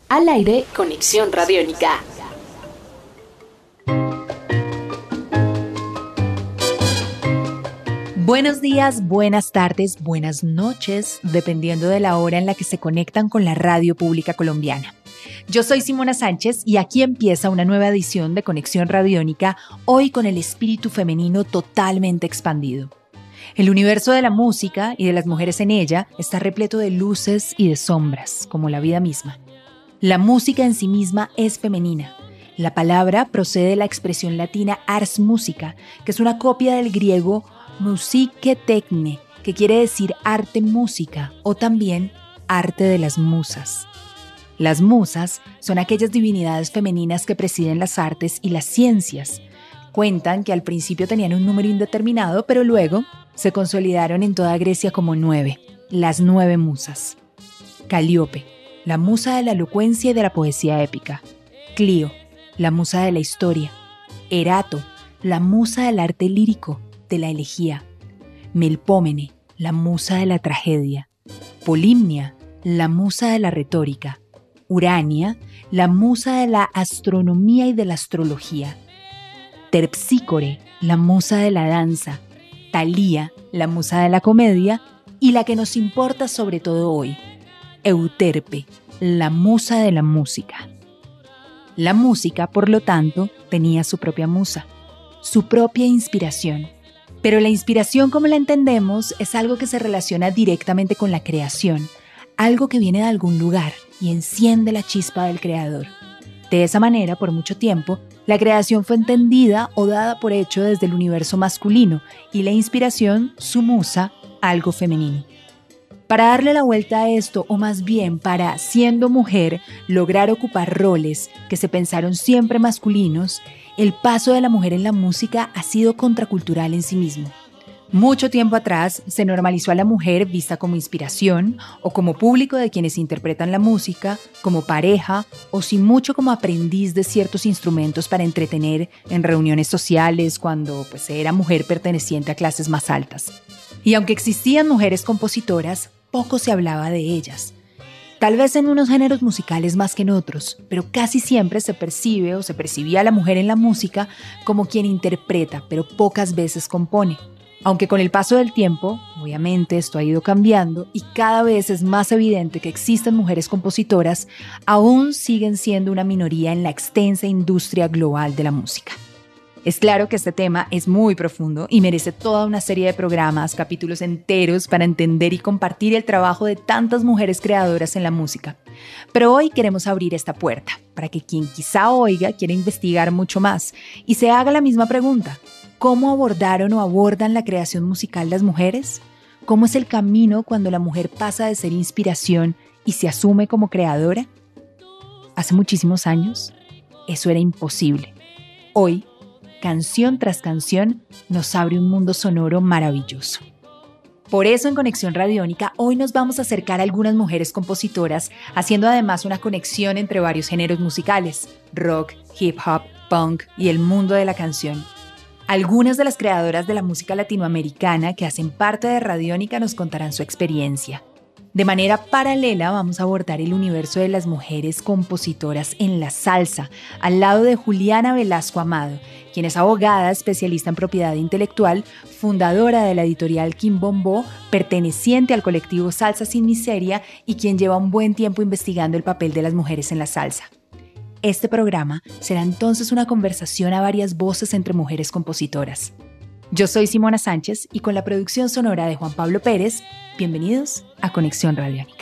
Al aire, Conexión Radiónica. Buenos días, buenas tardes, buenas noches, dependiendo de la hora en la que se conectan con la radio pública colombiana. Yo soy Simona Sánchez y aquí empieza una nueva edición de Conexión Radiónica, hoy con el espíritu femenino totalmente expandido. El universo de la música y de las mujeres en ella está repleto de luces y de sombras, como la vida misma. La música en sí misma es femenina. La palabra procede de la expresión latina ars musica, que es una copia del griego musique techne, que quiere decir arte música o también arte de las musas. Las musas son aquellas divinidades femeninas que presiden las artes y las ciencias. Cuentan que al principio tenían un número indeterminado, pero luego se consolidaron en toda Grecia como 9, las 9 musas. Calíope, la musa de la elocuencia y de la poesía épica. Clío, la musa de la historia. Erato, la musa del arte lírico, de la elegía. Melpómene, la musa de la tragedia. Polimnia, la musa de la retórica. Urania, la musa de la astronomía y de la astrología. Terpsícore, la musa de la danza. Talía, la musa de la comedia. Y la que nos importa sobre todo hoy, Euterpe, la musa de la música. La música, por lo tanto, tenía su propia musa, su propia inspiración. Pero la inspiración, como la entendemos, es algo que se relaciona directamente con la creación, algo que viene de algún lugar y enciende la chispa del creador. De esa manera, por mucho tiempo, la creación fue entendida o dada por hecho desde el universo masculino y la inspiración, su musa, algo femenino. Para darle la vuelta a esto, o más bien para, siendo mujer, lograr ocupar roles que se pensaron siempre masculinos, el paso de la mujer en la música ha sido contracultural en sí mismo. Mucho tiempo atrás se normalizó a la mujer vista como inspiración o como público de quienes interpretan la música, como pareja o sin mucho como aprendiz de ciertos instrumentos para entretener en reuniones sociales cuando era mujer perteneciente a clases más altas. Y aunque existían mujeres compositoras, poco se hablaba de ellas. Tal vez en unos géneros musicales más que en otros, pero casi siempre se percibe o se percibía a la mujer en la música como quien interpreta, pero pocas veces compone. Aunque con el paso del tiempo, obviamente esto ha ido cambiando y cada vez es más evidente que existen mujeres compositoras, aún siguen siendo una minoría en la extensa industria global de la música. Es claro que este tema es muy profundo y merece toda una serie de programas, capítulos enteros para entender y compartir el trabajo de tantas mujeres creadoras en la música. Pero hoy queremos abrir esta puerta para que quien quizá oiga quiera investigar mucho más y se haga la misma pregunta. ¿Cómo abordaron o abordan la creación musical las mujeres? ¿Cómo es el camino cuando la mujer pasa de ser inspiración y se asume como creadora? Hace muchísimos años, eso era imposible. Hoy, canción tras canción, nos abre un mundo sonoro maravilloso. Por eso en Conexión Radiónica hoy nos vamos a acercar a algunas mujeres compositoras, haciendo además una conexión entre varios géneros musicales, rock, hip hop, punk y el mundo de la canción. Algunas de las creadoras de la música latinoamericana que hacen parte de Radiónica nos contarán su experiencia. De manera paralela vamos a abordar el universo de las mujeres compositoras en la salsa, al lado de Juliana Velasco Amado, quien es abogada, especialista en propiedad intelectual, fundadora de la editorial Quimbombó, perteneciente al colectivo Salsa Sin Miseria y quien lleva un buen tiempo investigando el papel de las mujeres en la salsa. Este programa será entonces una conversación a varias voces entre mujeres compositoras. Yo soy Simona Sánchez y con la producción sonora de Juan Pablo Pérez, bienvenidos a Conexión Radiónica.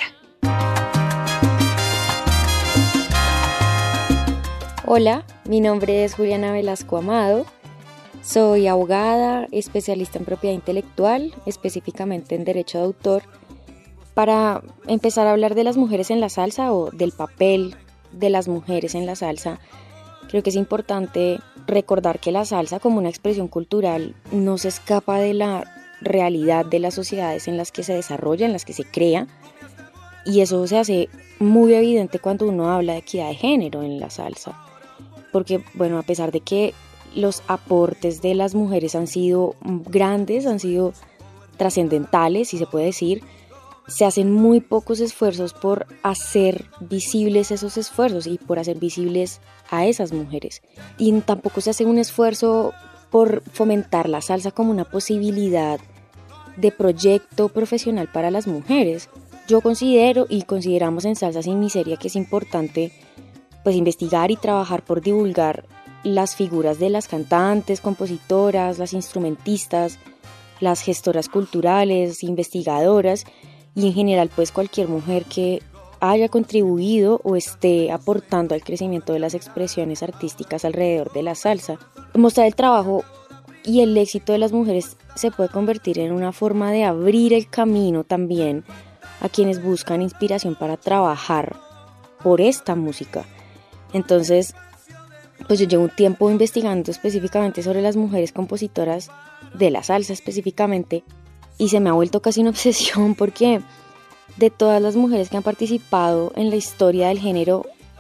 Hola, mi nombre es Juliana Velasco Amado, soy abogada, especialista en propiedad intelectual, específicamente en derecho de autor. Para empezar a hablar de las mujeres en la salsa o del papel de las mujeres en la salsa, creo que es importante recordar que la salsa como una expresión cultural no se escapa de la realidad de las sociedades en las que se desarrolla, en las que se crea, y eso se hace muy evidente cuando uno habla de equidad de género en la salsa, porque a pesar de que los aportes de las mujeres han sido grandes, han sido trascendentales, si se puede decir, se hacen muy pocos esfuerzos por hacer visibles esos esfuerzos y por hacer visibles a esas mujeres. Y tampoco se hace un esfuerzo por fomentar la salsa como una posibilidad de proyecto profesional para las mujeres. Yo considero y consideramos en Salsa Sin Miseria que es importante pues investigar y trabajar por divulgar las figuras de las cantantes, compositoras, las instrumentistas, las gestoras culturales, investigadoras y en general pues cualquier mujer que haya contribuido o esté aportando al crecimiento de las expresiones artísticas alrededor de la salsa. Mostrar el trabajo y el éxito de las mujeres se puede convertir en una forma de abrir el camino también a quienes buscan inspiración para trabajar por esta música. Entonces, pues yo llevo un tiempo investigando específicamente sobre las mujeres compositoras de la salsa específicamente y se me ha vuelto casi una obsesión porque de todas las mujeres que han participado en la historia del género,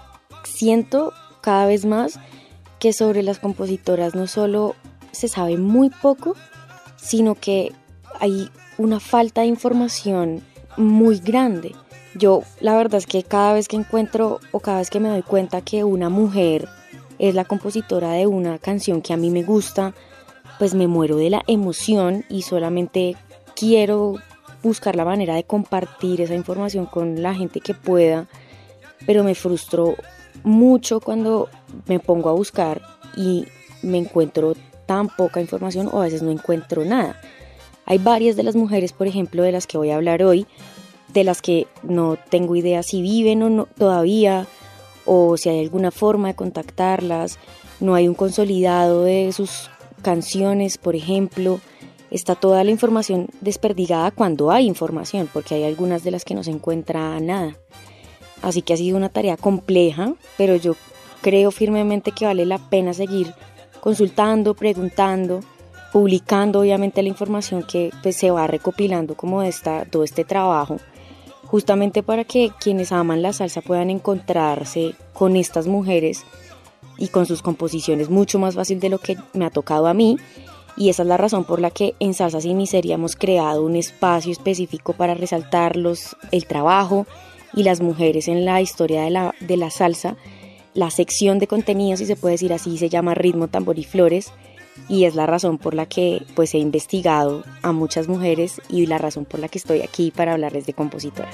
siento cada vez más que sobre las compositoras no solo se sabe muy poco, sino que hay una falta de información muy grande. Yo la verdad es que cada vez que encuentro o cada vez que me doy cuenta que una mujer es la compositora de una canción que a mí me gusta, pues me muero de la emoción y solamente quiero buscar la manera de compartir esa información con la gente que pueda, pero me frustro mucho cuando me pongo a buscar y me encuentro tan poca información o a veces no encuentro nada. Hay varias de las mujeres, por ejemplo, de las que voy a hablar hoy, de las que no tengo idea si viven o no todavía, o si hay alguna forma de contactarlas. No hay un consolidado de sus canciones, por ejemplo. Está toda la información desperdigada cuando hay información, porque hay algunas de las que no se encuentra nada. Así que ha sido una tarea compleja, pero yo creo firmemente que vale la pena seguir consultando, preguntando, publicando obviamente la información que pues, se va recopilando como de todo este trabajo, justamente para que quienes aman la salsa puedan encontrarse con estas mujeres y con sus composiciones mucho más fácil de lo que me ha tocado a mí. Y esa es la razón por la que en Salsa Sin Miseria hemos creado un espacio específico para resaltar el trabajo y las mujeres en la historia de la salsa. La sección de contenido, si se puede decir así, se llama Ritmo, Tambor y Flores, y es la razón por la que pues, he investigado a muchas mujeres y la razón por la que estoy aquí para hablarles de compositoras.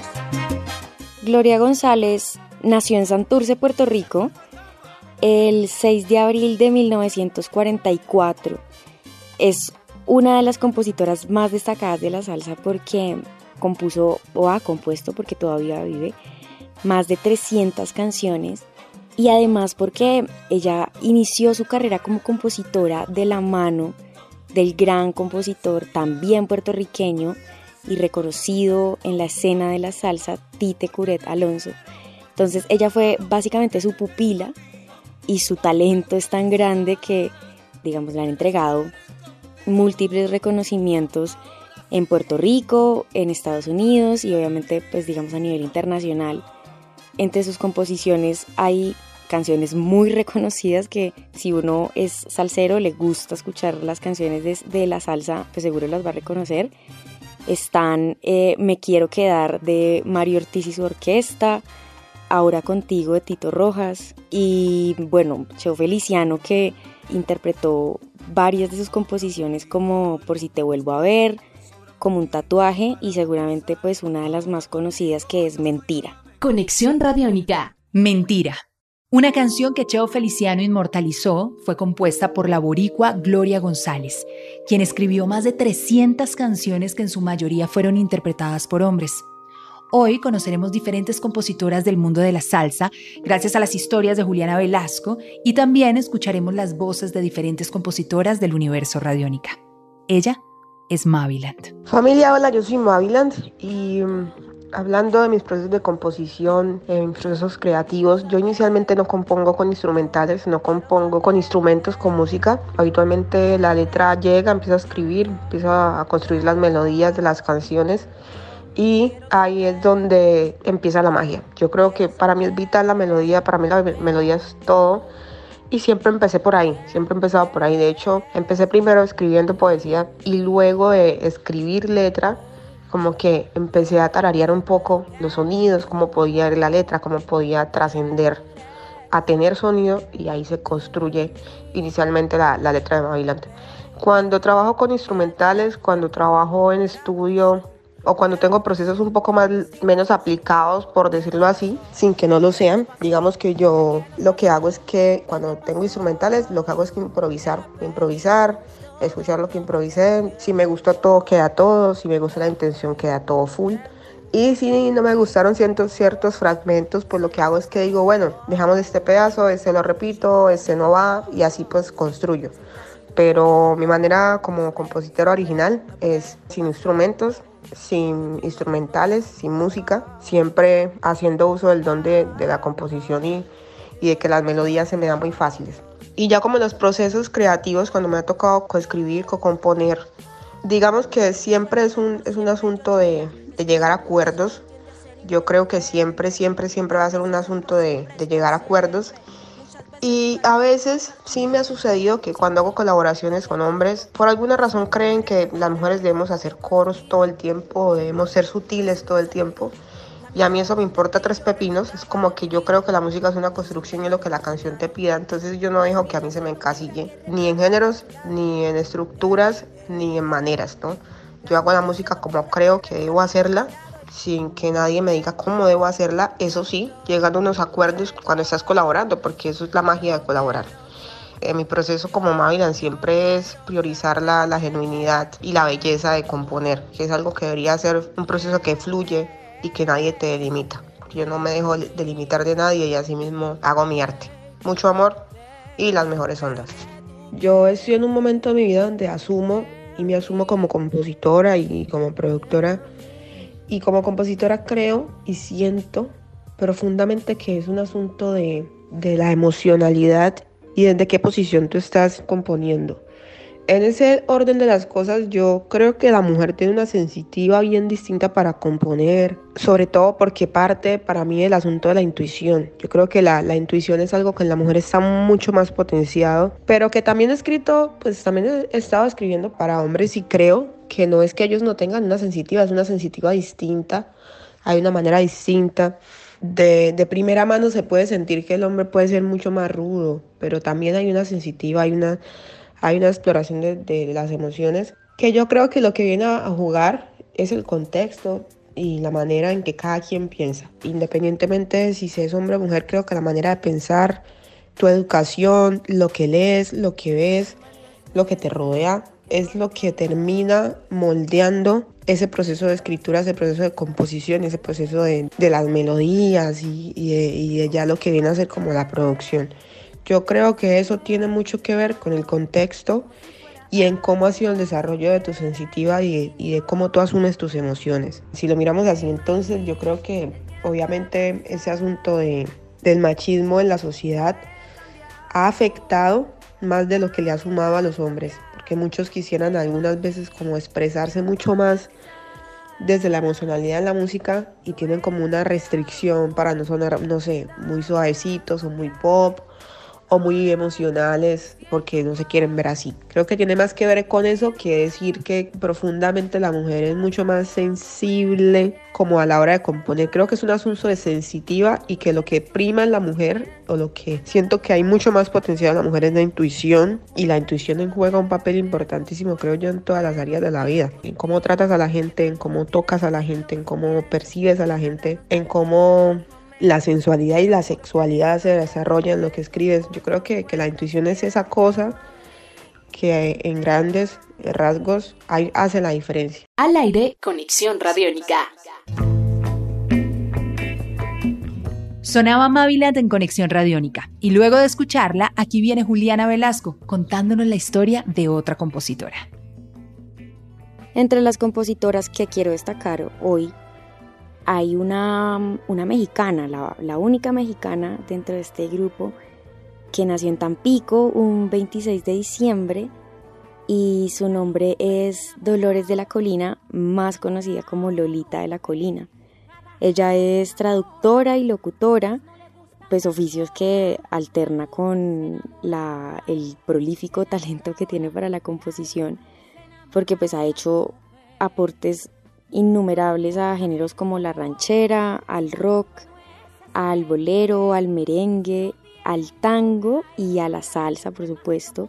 Gloria González nació en Santurce, Puerto Rico, el 6 de abril de 1944. Es una de las compositoras más destacadas de la salsa porque compuso o ha compuesto, porque todavía vive, más de 300 canciones. Y además porque ella inició su carrera como compositora de la mano del gran compositor también puertorriqueño y reconocido en la escena de la salsa, Tite Curet Alonso. Entonces ella fue básicamente su pupila y su talento es tan grande que, digamos, le han entregado múltiples reconocimientos en Puerto Rico, en Estados Unidos y obviamente, pues digamos, a nivel internacional. Entre sus composiciones hay canciones muy reconocidas que si uno es salsero, le gusta escuchar las canciones de la salsa, pues seguro las va a reconocer. Están Me Quiero Quedar de Mario Ortiz y su orquesta, Ahora Contigo de Tito Rojas y bueno, Cheo Feliciano que interpretó varias de sus composiciones como Por Si Te Vuelvo a Ver, Como un Tatuaje y seguramente pues una de las más conocidas que es Mentira. Conexión Radiónica. Mentira. Una canción que Cheo Feliciano inmortalizó fue compuesta por la boricua Gloria González, quien escribió más de 300 canciones que en su mayoría fueron interpretadas por hombres. Hoy conoceremos diferentes compositoras del mundo de la salsa gracias a las historias de Juliana Velasco y también escucharemos las voces de diferentes compositoras del universo Radiónica. Ella es Maviland. Familia, hola, yo soy Maviland y hablando de mis procesos de composición, mis procesos creativos, yo inicialmente no compongo con instrumentales, no compongo con instrumentos, con música. Habitualmente la letra llega, empiezo a escribir, empiezo a construir las melodías de las canciones y ahí es donde empieza la magia. Yo creo que para mí es vital la melodía, para mí la melodía es todo. Y siempre empecé por ahí, siempre he empezado por ahí. De hecho, empecé primero escribiendo poesía y luego de escribir letra, como que empecé a tararear un poco los sonidos, cómo podía ir la letra, cómo podía trascender a tener sonido, y ahí se construye inicialmente la letra de Maviland. Cuando trabajo con instrumentales, cuando trabajo en estudio o cuando tengo procesos un poco menos aplicados, por decirlo así, sin que no lo sean, digamos que yo lo que hago es que cuando tengo instrumentales, lo que hago es que improvisar, escuchar lo que improvisé. Si me gusta todo, queda todo. Si me gusta la intención, queda todo full. Y si no me gustaron ciertos fragmentos, pues lo que hago es que digo, bueno, dejamos este pedazo, este lo repito, este no va, y así pues construyo. Pero mi manera como compositora original es sin instrumentos, sin instrumentales, sin música, siempre haciendo uso del don de la composición y de que las melodías se me dan muy fáciles. Y ya como en los procesos creativos, cuando me ha tocado coescribir, co-componer, digamos que siempre es un asunto de llegar a acuerdos. Yo creo que siempre va a ser un asunto de llegar a acuerdos. Y a veces sí me ha sucedido que cuando hago colaboraciones con hombres, por alguna razón creen que las mujeres debemos hacer coros todo el tiempo, debemos ser sutiles todo el tiempo. Y a mí eso me importa tres pepinos. Es como que yo creo que la música es una construcción y lo que la canción te pida. Entonces yo no dejo que a mí se me encasille, ni en géneros, ni en estructuras, ni en maneras, ¿no? Yo hago la música como creo que debo hacerla, sin que nadie me diga cómo debo hacerla. Eso sí, llegando a unos acuerdos cuando estás colaborando, porque eso es la magia de colaborar. En mi proceso como Maviland siempre es priorizar la genuinidad y la belleza de componer, que es algo que debería ser un proceso que fluye y que nadie te delimita. Yo no me dejo delimitar de nadie y así mismo hago mi arte. Mucho amor y las mejores ondas. Yo estoy en un momento de mi vida donde me asumo como compositora y como productora. Y como compositora creo y siento profundamente que es un asunto de la emocionalidad y desde qué posición tú estás componiendo. En ese orden de las cosas, yo creo que la mujer tiene una sensitiva bien distinta para componer, sobre todo porque parte para mí del asunto de la intuición. Yo creo que la intuición es algo que en la mujer está mucho más potenciado, pero que también he escrito, pues también he estado escribiendo para hombres y creo que no es que ellos no tengan una sensitiva, es una sensitiva distinta, hay una manera distinta. De primera mano se puede sentir que el hombre puede ser mucho más rudo, pero también hay una sensitiva, hay una exploración de las emociones, que yo creo que lo que viene a jugar es el contexto y la manera en que cada quien piensa. Independientemente de si se es hombre o mujer, creo que la manera de pensar, tu educación, lo que lees, lo que ves, lo que te rodea, es lo que termina moldeando ese proceso de escritura, ese proceso de composición, ese proceso de las melodías y de ya lo que viene a ser como la producción. Yo creo que eso tiene mucho que ver con el contexto y en cómo ha sido el desarrollo de tu sensitiva y de cómo tú asumes tus emociones. Si lo miramos así, entonces yo creo que obviamente ese asunto del machismo en la sociedad ha afectado más de lo que le ha sumado a los hombres, porque muchos quisieran algunas veces como expresarse mucho más desde la emocionalidad en la música y tienen como una restricción para no sonar, no sé, muy suavecitos o muy pop o muy emocionales porque no se quieren ver así. Creo que tiene más que ver con eso que decir que profundamente la mujer es mucho más sensible como a la hora de componer. Creo que es un asunto de sensitiva y que lo que prima en la mujer o lo que siento que hay mucho más potencial en la mujer es la intuición, y la intuición juega un papel importantísimo, creo yo, en todas las áreas de la vida, en cómo tratas a la gente, en cómo tocas a la gente, en cómo percibes a la gente, en cómo la sensualidad y la sexualidad se desarrollan en lo que escribes. Yo creo que la intuición es esa cosa que en grandes rasgos hace la diferencia. Al aire, Conexión Radiónica. Sonaba Maviland en Conexión Radiónica y luego de escucharla, aquí viene Juliana Velasco contándonos la historia de otra compositora. Entre las compositoras que quiero destacar hoy, hay una mexicana, la única mexicana dentro de este grupo, que nació en Tampico un 26 de diciembre y su nombre es Dolores de la Colina, más conocida como Lolita de la Colina. Ella es traductora y locutora, pues oficios que alterna con el prolífico talento que tiene para la composición, porque pues ha hecho aportes innumerables a géneros como la ranchera, al rock, al bolero, al merengue, al tango y a la salsa, por supuesto.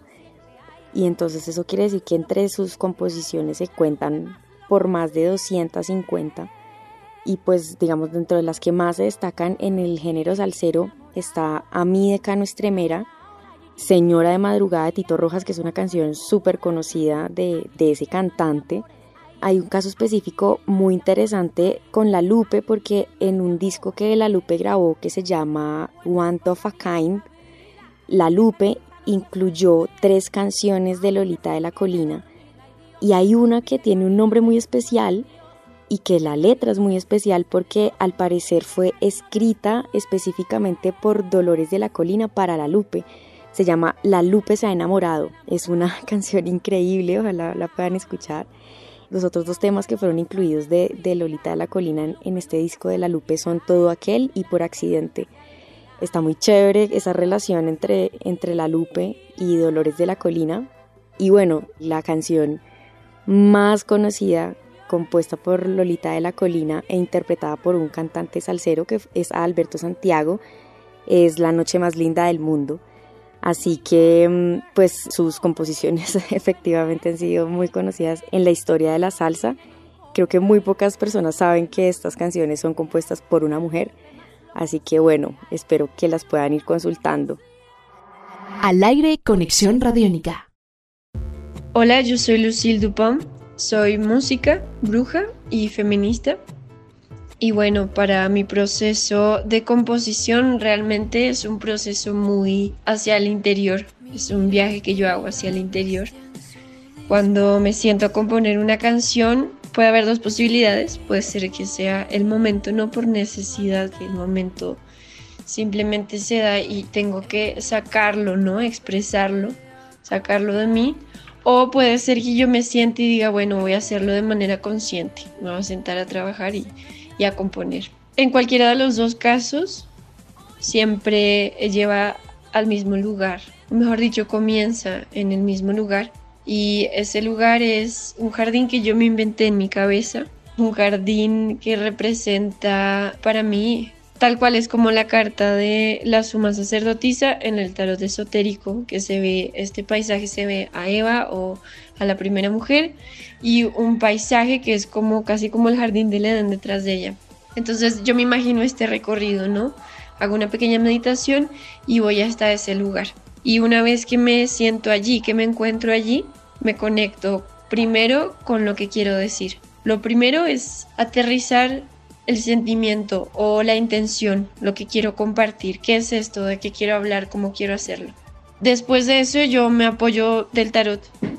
Y entonces eso quiere decir que entre sus composiciones se cuentan por más de 250. Y pues digamos, dentro de las que más se destacan en el género salsero está A mí de Cano Estremera, Señora de Madrugada de Tito Rojas, que es una canción súper conocida de ese cantante. Hay un caso específico muy interesante con La Lupe, porque en un disco que La Lupe grabó que se llama One of a Kind, La Lupe incluyó 3 canciones de Lolita de la Colina, y hay una que tiene un nombre muy especial y que la letra es muy especial porque al parecer fue escrita específicamente por Dolores de la Colina para La Lupe. Se llama La Lupe se ha enamorado. Es una canción increíble, ojalá la puedan escuchar. Los otros 2 temas que fueron incluidos de Lolita de la Colina en este disco de La Lupe son Todo Aquel y Por Accidente. Está muy chévere esa relación entre La Lupe y Dolores de la Colina. Y bueno, la canción más conocida, compuesta por Lolita de la Colina e interpretada por un cantante salsero que es Alberto Santiago, es La Noche Más Linda del Mundo. Así que pues sus composiciones efectivamente han sido muy conocidas en la historia de la salsa. Creo que muy pocas personas saben que estas canciones son compuestas por una mujer. Así que bueno, espero que las puedan ir consultando. Al aire, Conexión Radiónica. Hola, yo soy Lucille Dupont, soy música, bruja y feminista. Y bueno, para mi proceso de composición realmente es un proceso muy hacia el interior. Es un viaje que yo hago hacia el interior. Cuando me siento a componer una canción, puede haber 2 posibilidades. Puede ser que sea el momento, no por necesidad, que el momento simplemente se da y tengo que sacarlo, ¿no? Expresarlo, sacarlo de mí. O puede ser que yo me siente y diga, bueno, voy a hacerlo de manera consciente. Me voy a sentar a trabajar y a componer. En cualquiera de los 2 casos, siempre lleva al mismo lugar. O mejor dicho, comienza en el mismo lugar. Y ese lugar es un jardín que yo me inventé en mi cabeza. Un jardín que representa para mí, tal cual es como la carta de la suma sacerdotisa en el tarot esotérico, que se ve, este paisaje se ve a Eva o a la primera mujer, y un paisaje que es como casi como el jardín del Edén detrás de ella. Entonces yo me imagino este recorrido, ¿no? Hago una pequeña meditación y voy hasta ese lugar. Y una vez que me siento allí, que me encuentro allí, me conecto primero con lo que quiero decir. Lo primero es aterrizar el sentimiento o la intención, lo que quiero compartir, qué es esto, de qué quiero hablar, cómo quiero hacerlo. Después de eso yo me apoyo del tarot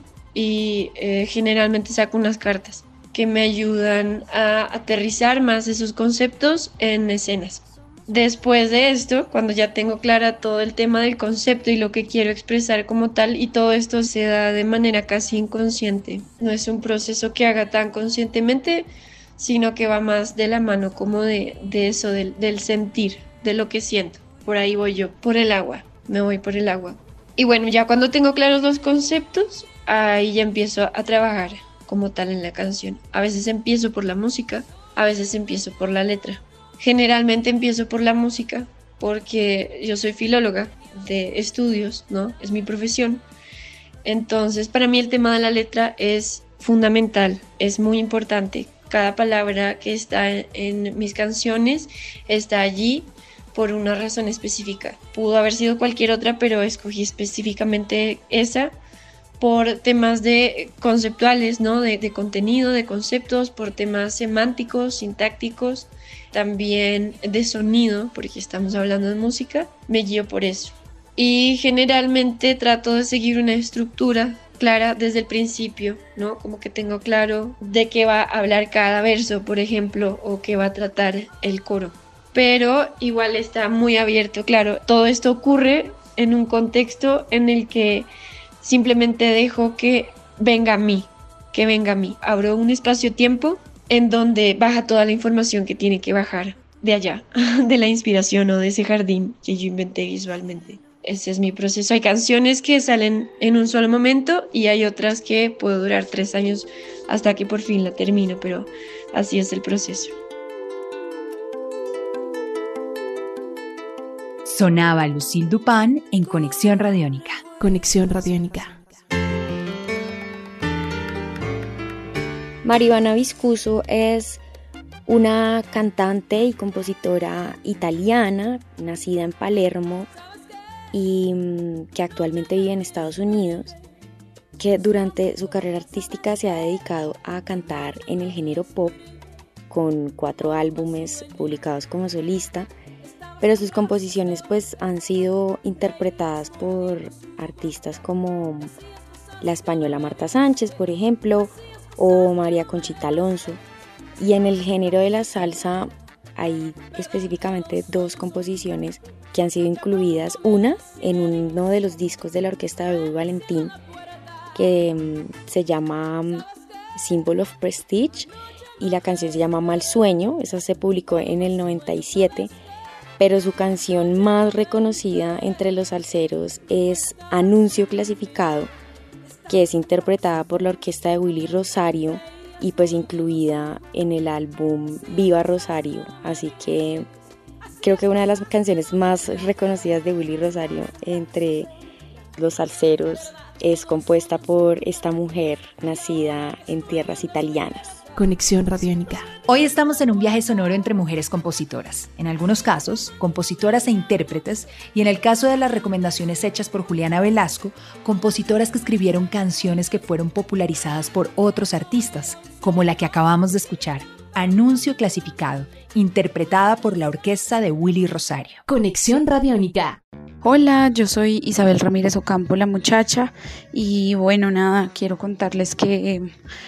y generalmente saco unas cartas que me ayudan a aterrizar más esos conceptos en escenas. Después de esto, cuando ya tengo clara todo el tema del concepto y lo que quiero expresar como tal, y todo esto se da de manera casi inconsciente, no es un proceso que haga tan conscientemente, sino que va más de la mano como de eso, del sentir, de lo que siento. Por ahí voy yo, por el agua, me voy por el agua. Y bueno, ya cuando tengo claros los conceptos, ahí ya empiezo a trabajar como tal en la canción. A veces empiezo por la música, a veces empiezo por la letra. Generalmente empiezo por la música porque yo soy filóloga de estudios, ¿no? Es mi profesión. Entonces, para mí el tema de la letra es fundamental, es muy importante. Cada palabra que está en mis canciones está allí por una razón específica. Pudo haber sido cualquier otra, pero escogí específicamente esa por temas conceptuales, ¿no? De contenido, de conceptos, por temas semánticos, sintácticos, también de sonido, porque estamos hablando de música, me guío por eso. Y generalmente trato de seguir una estructura clara desde el principio, ¿no? Como que tengo claro de qué va a hablar cada verso, por ejemplo, o qué va a tratar el coro. Pero igual está muy abierto, claro. Todo esto ocurre en un contexto en el que simplemente dejo que venga a mí, que venga a mí. Abro un espacio-tiempo en donde baja toda la información que tiene que bajar de allá, de la inspiración o de ese jardín que yo inventé visualmente. ese es mi proceso. Hay canciones que salen en un solo momento y hay otras que puedo durar 3 años hasta que por fin la termino, pero así es el proceso. Sonaba Lucille Dupin en Conexión Radiónica. Conexión Radiónica. Maribana Viscuso es una cantante y compositora italiana, nacida en Palermo y que actualmente vive en Estados Unidos, que durante su carrera artística se ha dedicado a cantar en el género pop, con 4 álbumes publicados como solista, pero sus composiciones pues han sido interpretadas por artistas como la española Marta Sánchez, por ejemplo, o María Conchita Alonso. Y en el género de la salsa hay específicamente 2 composiciones que han sido incluidas, una en uno de los discos de la orquesta de Luis Valentín, que se llama Symbol of Prestige, y la canción se llama Mal Sueño. Esa se publicó en el 97, pero su canción más reconocida entre los salseros es Anuncio Clasificado, que es interpretada por la orquesta de Willy Rosario y pues incluida en el álbum Viva Rosario. Así que creo que una de las canciones más reconocidas de Willy Rosario entre los salseros es compuesta por esta mujer nacida en tierras italianas. Conexión Radiónica. Hoy estamos en un viaje sonoro entre mujeres compositoras, en algunos casos, compositoras e intérpretes, y en el caso de las recomendaciones hechas por Juliana Velasco, compositoras que escribieron canciones que fueron popularizadas por otros artistas, como la que acabamos de escuchar, Anuncio Clasificado, interpretada por la orquesta de Willy Rosario. Conexión Radiónica. Hola, yo soy Isabel Ramírez Ocampo, la muchacha, y bueno, nada, quiero contarles que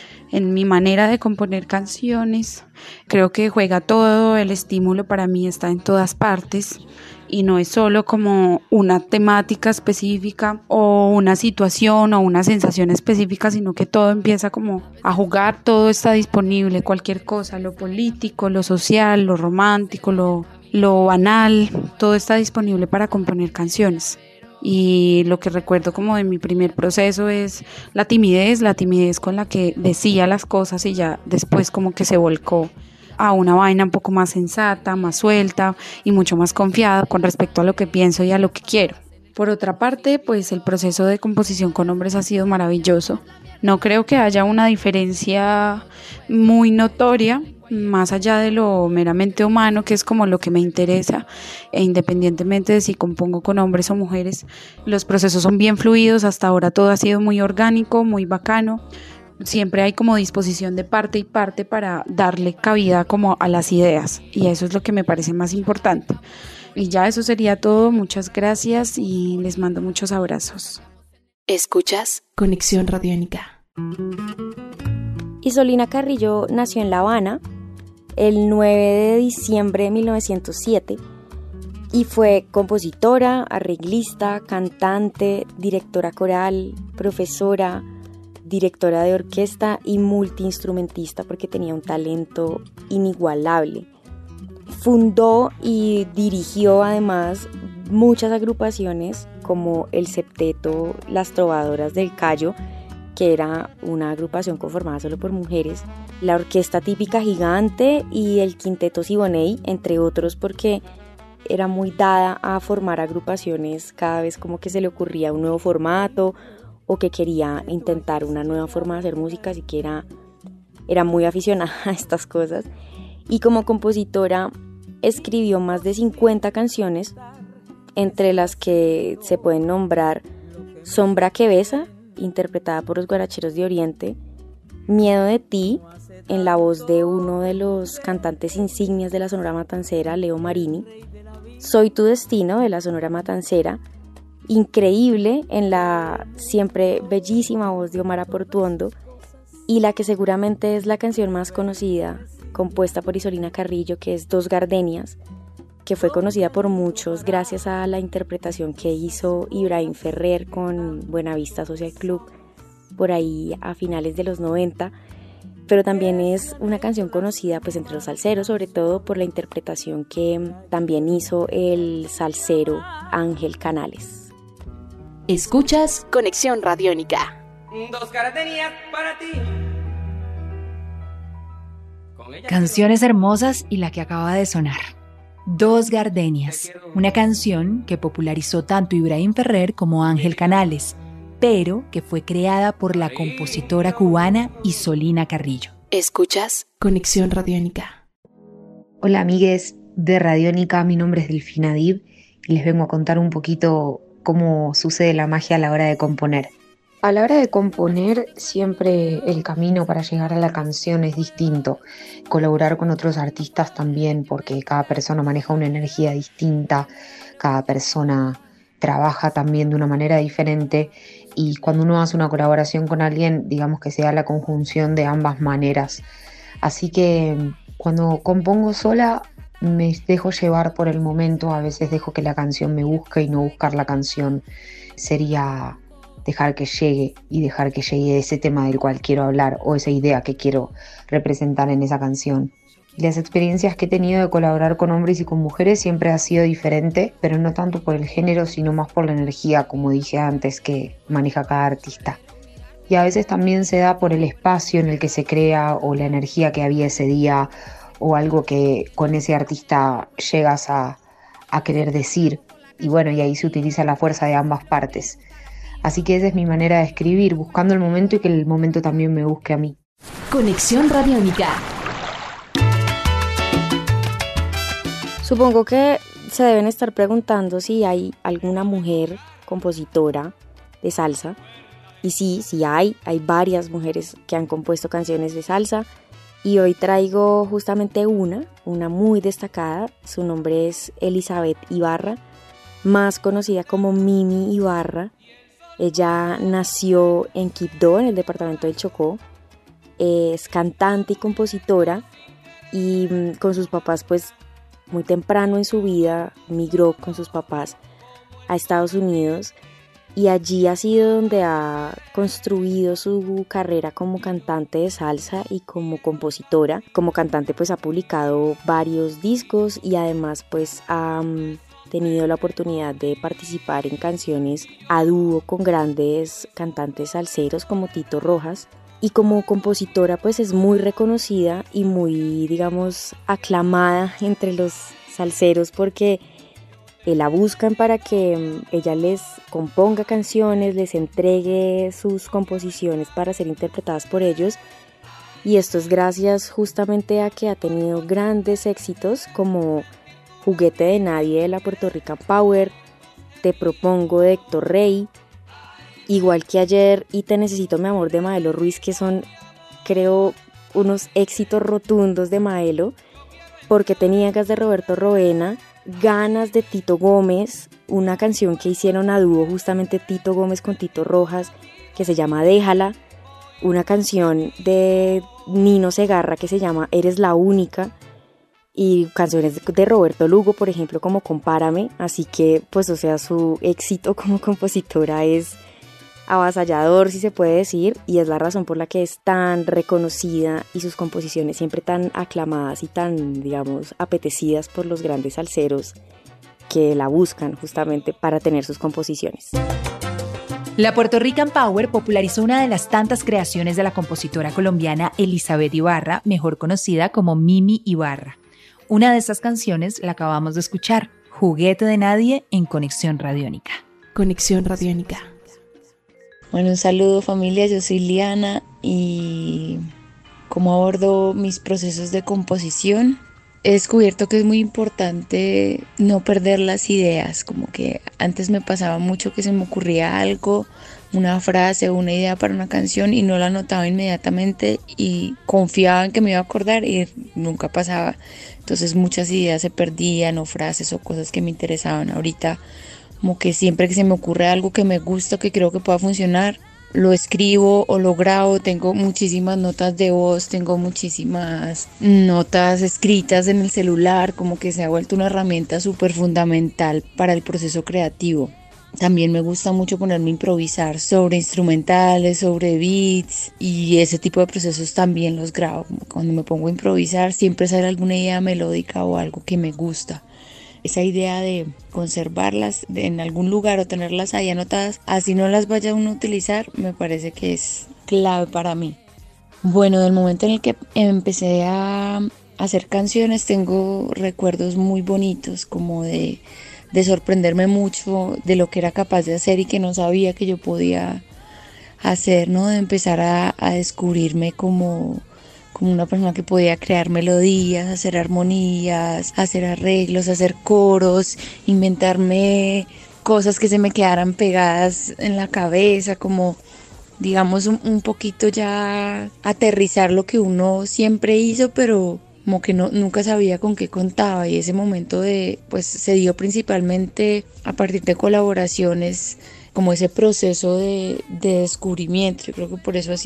en mi manera de componer canciones creo que juega todo, el estímulo para mí está en todas partes y no es solo como una temática específica o una situación o una sensación específica, sino que todo empieza como a jugar, todo está disponible, cualquier cosa, lo político, lo social, lo romántico, lo banal, todo está disponible para componer canciones. Y lo que recuerdo como de mi primer proceso es la timidez con la que decía las cosas y ya después como que se volcó a una vaina un poco más sensata, más suelta y mucho más confiada con respecto a lo que pienso y a lo que quiero. Por otra parte, pues el proceso de composición con hombres ha sido maravilloso. No creo que haya una diferencia muy notoria, más allá de lo meramente humano, que es como lo que me interesa, e independientemente de si compongo con hombres o mujeres, los procesos son bien fluidos. Hasta ahora todo ha sido muy orgánico, muy bacano. Siempre hay como disposición de parte y parte para darle cabida como a las ideas, y eso es lo que me parece más importante. Y ya eso sería todo. Muchas gracias y les mando muchos abrazos. Escuchas Conexión Radiónica. Isolina Carrillo nació en La Habana el 9 de diciembre de 1907 y fue compositora, arreglista, cantante, directora coral, profesora, directora de orquesta y multiinstrumentista, porque tenía un talento inigualable. Fundó y dirigió además muchas agrupaciones como el septeto Las Trovadoras del Cayo, que era una agrupación conformada solo por mujeres, la Orquesta Típica Gigante y el Quinteto Siboney, entre otros, porque era muy dada a formar agrupaciones cada vez como que se le ocurría un nuevo formato o que quería intentar una nueva forma de hacer música, así que era muy aficionada a estas cosas. Y como compositora escribió más de 50 canciones, entre las que se pueden nombrar Sombra que Besa, interpretada por los Guaracheros de Oriente, Miedo de Ti, en la voz de uno de los cantantes insignias de la Sonora Matancera, Leo Marini, Soy tu Destino, de la Sonora Matancera, Increíble, en la siempre bellísima voz de Omar Portuondo, y la que seguramente es la canción más conocida, compuesta por Isolina Carrillo, que es Dos Gardenias, que fue conocida por muchos gracias a la interpretación que hizo Ibrahim Ferrer con Buenavista Social Club por ahí a finales de los 90, pero también es una canción conocida pues entre los salseros, sobre todo por la interpretación que también hizo el salsero Ángel Canales. Escuchas Conexión Radiónica. Dos gardenias para ti. Canciones hermosas y la que acaba de sonar. Dos Gardenias, una canción que popularizó tanto Ibrahim Ferrer como Ángel Canales, pero que fue creada por la compositora cubana Isolina Carrillo. Escuchas Conexión Radiónica. Hola amigues de Radiónica, mi nombre es Delfina Dib y les vengo a contar un poquito cómo sucede la magia a la hora de componer. A la hora de componer siempre el camino para llegar a la canción es distinto. Colaborar con otros artistas también, porque cada persona maneja una energía distinta, cada persona trabaja también de una manera diferente y cuando uno hace una colaboración con alguien, digamos que se da la conjunción de ambas maneras. Así que cuando compongo sola me dejo llevar por el momento, a veces dejo que la canción me busque y no buscar la canción. Sería dejar que llegue y dejar que llegue ese tema del cual quiero hablar o esa idea que quiero representar en esa canción. Las experiencias que he tenido de colaborar con hombres y con mujeres siempre ha sido diferente, pero no tanto por el género, sino más por la energía, como dije antes, que maneja cada artista. Y a veces también se da por el espacio en el que se crea o la energía que había ese día o algo que con ese artista llegas a querer decir. Y bueno, y ahí se utiliza la fuerza de ambas partes. Así que esa es mi manera de escribir, buscando el momento y que el momento también me busque a mí. Conexión Radiónica. Supongo que se deben estar preguntando si hay alguna mujer compositora de salsa. Y sí hay varias mujeres que han compuesto canciones de salsa. Y hoy traigo justamente una muy destacada. Su nombre es Elizabeth Ibarra, más conocida como Mimi Ibarra. Ella nació en Quibdó, en el departamento del Chocó. Es cantante y compositora y con sus papás, pues muy temprano en su vida, migró con sus papás a Estados Unidos y allí ha sido donde ha construido su carrera como cantante de salsa y como compositora. Como cantante pues ha publicado varios discos y además pues ha tenido la oportunidad de participar en canciones a dúo con grandes cantantes salseros como Tito Rojas, y como compositora pues es muy reconocida y muy, digamos, aclamada entre los salseros porque la buscan para que ella les componga canciones, les entregue sus composiciones para ser interpretadas por ellos, y esto es gracias justamente a que ha tenido grandes éxitos como Juguete de Nadie de la Puerto Rican Power, Te Propongo de Héctor Rey, Igual que Ayer y Te Necesito Mi Amor de Maelo Ruiz, que son, creo, unos éxitos rotundos de Maelo, Porque te niegas de Roberto Roena, Ganas de Tito Gómez, una canción que hicieron a dúo justamente Tito Gómez con Tito Rojas, que se llama Déjala, una canción de Nino Segarra que se llama Eres la Única, y canciones de Roberto Lugo, por ejemplo, como Compárame. Así que, pues, o sea, su éxito como compositora es avasallador, si se puede decir, y es la razón por la que es tan reconocida y sus composiciones siempre tan aclamadas y tan, digamos, apetecidas por los grandes salseros que la buscan justamente para tener sus composiciones. La Puerto Rican Power popularizó una de las tantas creaciones de la compositora colombiana Elizabeth Ibarra, mejor conocida como Mimi Ibarra. Una de estas canciones la acabamos de escuchar, Juguete de Nadie, en Conexión Radiónica. Conexión Radiónica. Bueno, un saludo familia, yo soy Liana y cómo abordo mis procesos de composición. He descubierto que es muy importante no perder las ideas, como que antes me pasaba mucho que se me ocurría algo, una frase o una idea para una canción y no la anotaba inmediatamente y confiaba en que me iba a acordar y nunca pasaba. Entonces muchas ideas se perdían o frases o cosas que me interesaban. Ahorita como que siempre que se me ocurre algo que me gusta, que creo que pueda funcionar, lo escribo o lo grabo. Tengo muchísimas notas de voz, tengo muchísimas notas escritas en el celular, como que se ha vuelto una herramienta súper fundamental para el proceso creativo. También me gusta mucho ponerme a improvisar sobre instrumentales, sobre beats, y ese tipo de procesos también los grabo. Cuando me pongo a improvisar siempre sale alguna idea melódica o algo que me gusta. esa idea de conservarlas en algún lugar o tenerlas ahí anotadas, así no las vaya uno a utilizar, me parece que es clave para mí. Bueno, del momento en el que empecé a hacer canciones tengo recuerdos muy bonitos, como de sorprenderme mucho de lo que era capaz de hacer y que no sabía que yo podía hacer, ¿no? De empezar a descubrirme como una persona que podía crear melodías, hacer armonías, hacer arreglos, hacer coros, inventarme cosas que se me quedaran pegadas en la cabeza, como digamos un poquito ya aterrizar lo que uno siempre hizo, pero como que nunca sabía con qué contaba. Y ese momento pues se dio principalmente a partir de colaboraciones, como ese proceso de descubrimiento. Yo creo que por eso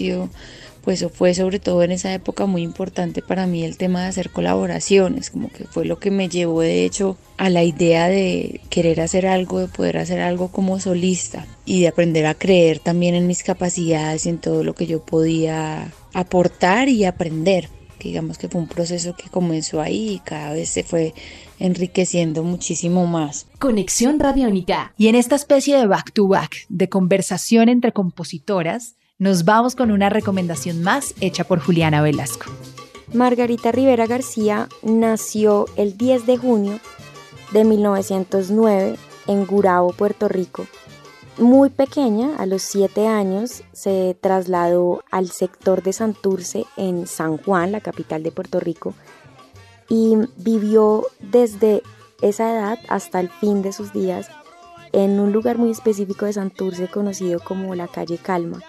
fue sobre todo en esa época muy importante para mí el tema de hacer colaboraciones, como que fue lo que me llevó de hecho a la idea de querer hacer algo, de poder hacer algo como solista y de aprender a creer también en mis capacidades y en todo lo que yo podía aportar y aprender. Que digamos que fue un proceso que comenzó ahí y cada vez se fue enriqueciendo muchísimo más. Conexión Radiónica. Y en esta especie de back to back de conversación entre compositoras, nos vamos con una recomendación más hecha por Juliana Velasco. Margarita Rivera García nació el 10 de junio de 1909 en Gurabo, Puerto Rico. Muy pequeña, a los 7 años, se trasladó al sector de Santurce en San Juan, la capital de Puerto Rico, y vivió desde esa edad hasta el fin de sus días en un lugar muy específico de Santurce conocido como la calle Calma.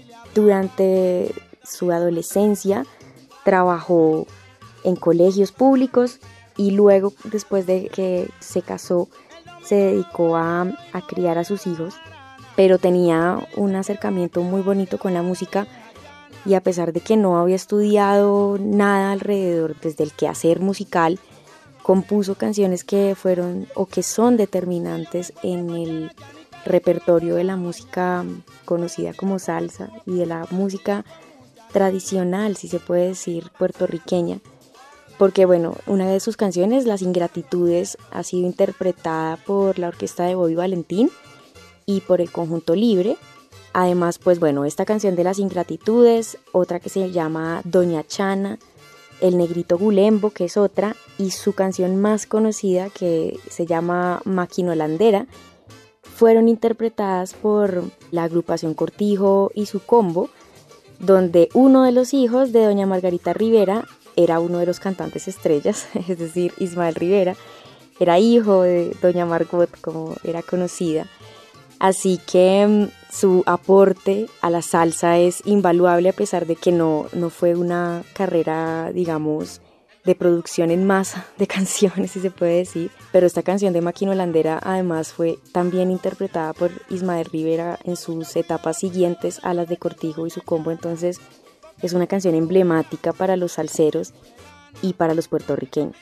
Durante su adolescencia trabajó en colegios públicos y luego, después de que se casó, se dedicó a criar a sus hijos, pero tenía un acercamiento muy bonito con la música y a pesar de que no había estudiado nada alrededor desde el quehacer musical, compuso canciones que fueron o que son determinantes en el repertorio de la música conocida como salsa y de la música tradicional, si se puede decir, puertorriqueña. Porque bueno, una de sus canciones, Las Ingratitudes, ha sido interpretada por la orquesta de Bobby Valentín y por el Conjunto Libre. Además, pues bueno, esta canción de Las Ingratitudes, otra que se llama Doña Chana, El Negrito Gulembo, que es otra, y su canción más conocida, que se llama Maquinolandera, fueron interpretadas por la agrupación Cortijo y su combo, donde uno de los hijos de doña Margarita Rivera era uno de los cantantes estrellas, es decir, Ismael Rivera, era hijo de doña Margot, como era conocida. Así que su aporte a la salsa es invaluable a pesar de que no fue una carrera, digamos, de producción en masa de canciones, si se puede decir. Pero esta canción de Maquinolandera además fue también interpretada por Ismael Rivera en sus etapas siguientes a las de Cortijo y su combo. Entonces es una canción emblemática para los salseros y para los puertorriqueños.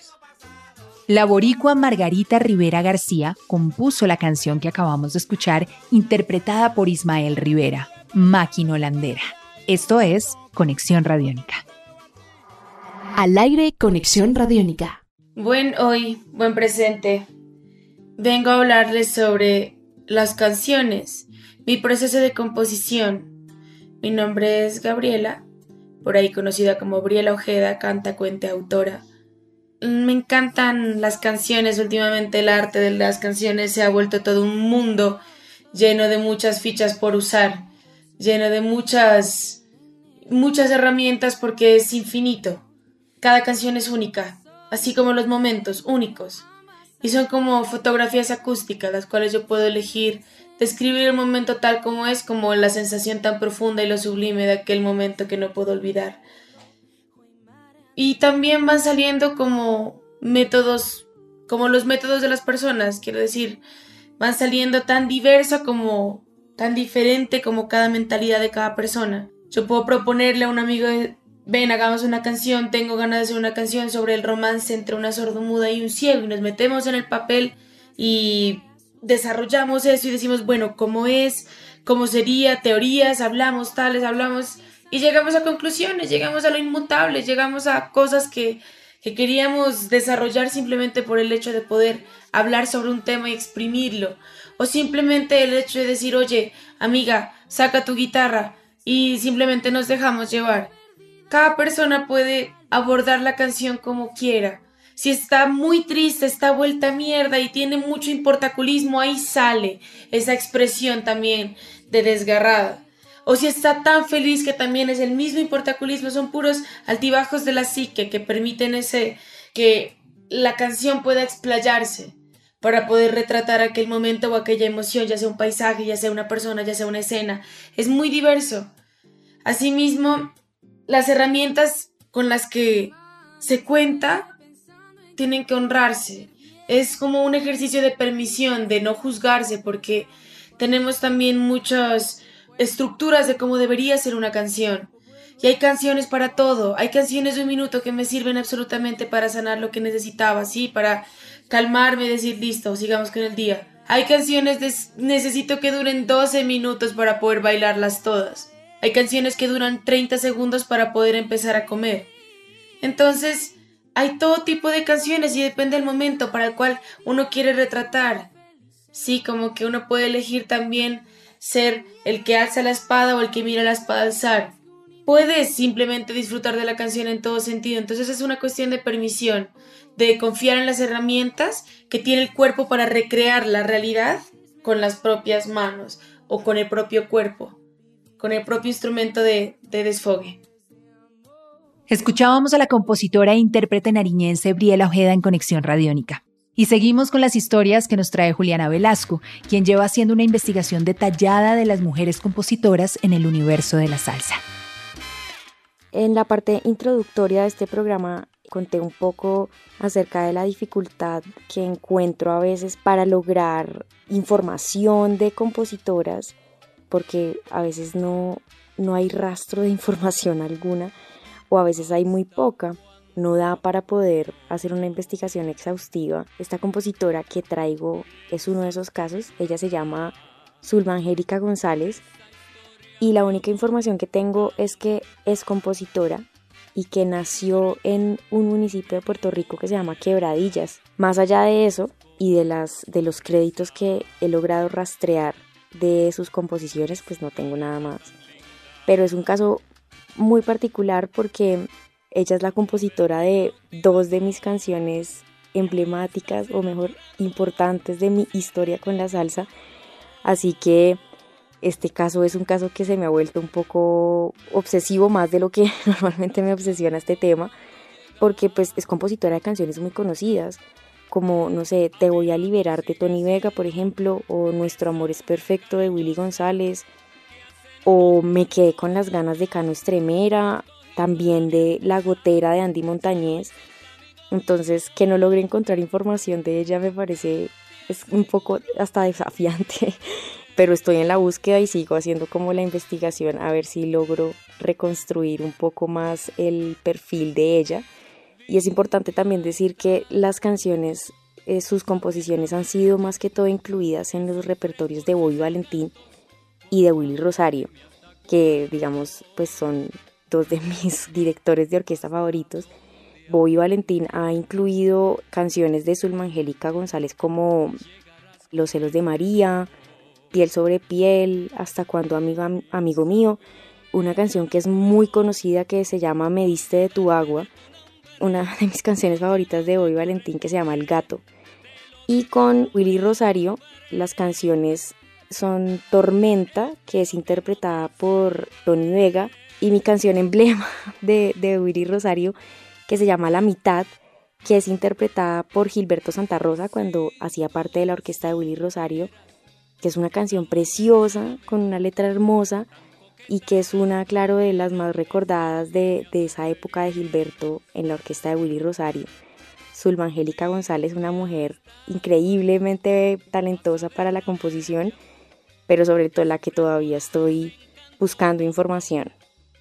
La boricua Margarita Rivera García compuso la canción que acabamos de escuchar, interpretada por Ismael Rivera, Maquinolandera. Esto es Conexión Radiónica. Al aire, Conexión Radiónica. Buen hoy, buen presente. Vengo a hablarles sobre las canciones, mi proceso de composición. Mi nombre es Gabriela, por ahí conocida como Briela Ojeda, canta, cuenta, autora. Me encantan las canciones, últimamente el arte de las canciones se ha vuelto todo un mundo lleno de muchas fichas por usar, lleno de muchas herramientas porque es infinito. Cada canción es única, así como los momentos únicos. Y son como fotografías acústicas, las cuales yo puedo elegir describir el momento tal como es, como la sensación tan profunda y lo sublime de aquel momento que no puedo olvidar. Y también van saliendo como métodos, como los métodos de las personas, quiero decir, van saliendo tan diverso como, tan diferente como cada mentalidad de cada persona. Yo puedo proponerle a un amigo, ven, hagamos una canción, tengo ganas de hacer una canción sobre el romance entre una sordomuda y un ciego, y nos metemos en el papel y desarrollamos eso y decimos, bueno, ¿cómo es? ¿Cómo sería? Teorías, hablamos tales, hablamos y llegamos a conclusiones, llegamos a lo inmutable, llegamos a cosas que que queríamos desarrollar simplemente por el hecho de poder hablar sobre un tema y exprimirlo, o simplemente el hecho de decir, oye, amiga, saca tu guitarra y simplemente nos dejamos llevar. Cada persona puede abordar la canción como quiera. Si está muy triste, está vuelta a mierda y tiene mucho importaculismo, ahí sale esa expresión también de desgarrada. O si está tan feliz, que también es el mismo importaculismo, son puros altibajos de la psique que permiten que la canción pueda explayarse para poder retratar aquel momento o aquella emoción, ya sea un paisaje, ya sea una persona, ya sea una escena. Es muy diverso. Asimismo, las herramientas con las que se cuenta tienen que honrarse. Es como un ejercicio de permisión, de no juzgarse, porque tenemos también muchas estructuras de cómo debería ser una canción. Y hay canciones para todo. Hay canciones de un minuto que me sirven absolutamente para sanar lo que necesitaba, ¿sí? Para calmarme y decir, listo, sigamos con el día. Hay canciones necesito que duren 12 minutos para poder bailarlas todas. Hay canciones que duran 30 segundos para poder empezar a comer. Entonces, hay todo tipo de canciones y depende del momento para el cual uno quiere retratar. Sí, como que uno puede elegir también ser el que alza la espada o el que mira la espada alzar. Puedes simplemente disfrutar de la canción en todo sentido. Entonces es una cuestión de permisión, de confiar en las herramientas que tiene el cuerpo para recrear la realidad con las propias manos o con el propio cuerpo, con el propio instrumento de desfogue. Escuchábamos a la compositora e intérprete nariñense Briela Ojeda en Conexión Radiónica. Y seguimos con las historias que nos trae Juliana Velasco, quien lleva haciendo una investigación detallada de las mujeres compositoras en el universo de la salsa. En la parte introductoria de este programa conté un poco acerca de la dificultad que encuentro a veces para lograr información de compositoras, porque a veces no hay rastro de información alguna, o a veces hay muy poca. No da para poder hacer una investigación exhaustiva. Esta compositora que traigo es uno de esos casos. Ella se llama Zulma Angélica González y la única información que tengo es que es compositora y que nació en un municipio de Puerto Rico que se llama Quebradillas. Más allá de eso y de los créditos que he logrado rastrear de sus composiciones, pues no tengo nada más. Pero es un caso muy particular porque ella es la compositora de 2 de mis canciones emblemáticas, o mejor, importantes de mi historia con la salsa. Así que este caso es un caso que se me ha vuelto un poco obsesivo, más de lo que normalmente me obsesiona este tema, porque pues es compositora de canciones muy conocidas, como, no sé, Te voy a liberar de Tony Vega, por ejemplo, o Nuestro amor es perfecto de Willy González, o Me quedé con las ganas de Cano Estremera, también de La gotera de Andy Montañez. Entonces, que no logré encontrar información de ella me parece es un poco hasta desafiante, pero estoy en la búsqueda y sigo haciendo como la investigación a ver si logro reconstruir un poco más el perfil de ella. Y es importante también decir que las canciones, sus composiciones han sido más que todo incluidas en los repertorios de Bobby Valentín y de Willy Rosario, que digamos pues son 2 de mis directores de orquesta favoritos. Bobby Valentín ha incluido canciones de Zulma Angélica González como Los celos de María, Piel sobre piel, Hasta cuando amigo mío, una canción que es muy conocida que se llama Me diste de tu agua, una de mis canciones favoritas de Bobby Valentín que se llama El gato. Y con Willy Rosario las canciones son Tormenta, que es interpretada por Tony Vega, y mi canción emblema de Willy Rosario, que se llama La mitad, que es interpretada por Gilberto Santa Rosa cuando hacía parte de la orquesta de Willy Rosario, que es una canción preciosa, con una letra hermosa, y que es una, claro, de las más recordadas de esa época de Gilberto en la orquesta de Willy Rosario. Zulma Angélica González, una mujer increíblemente talentosa para la composición, pero sobre todo la que todavía estoy buscando información.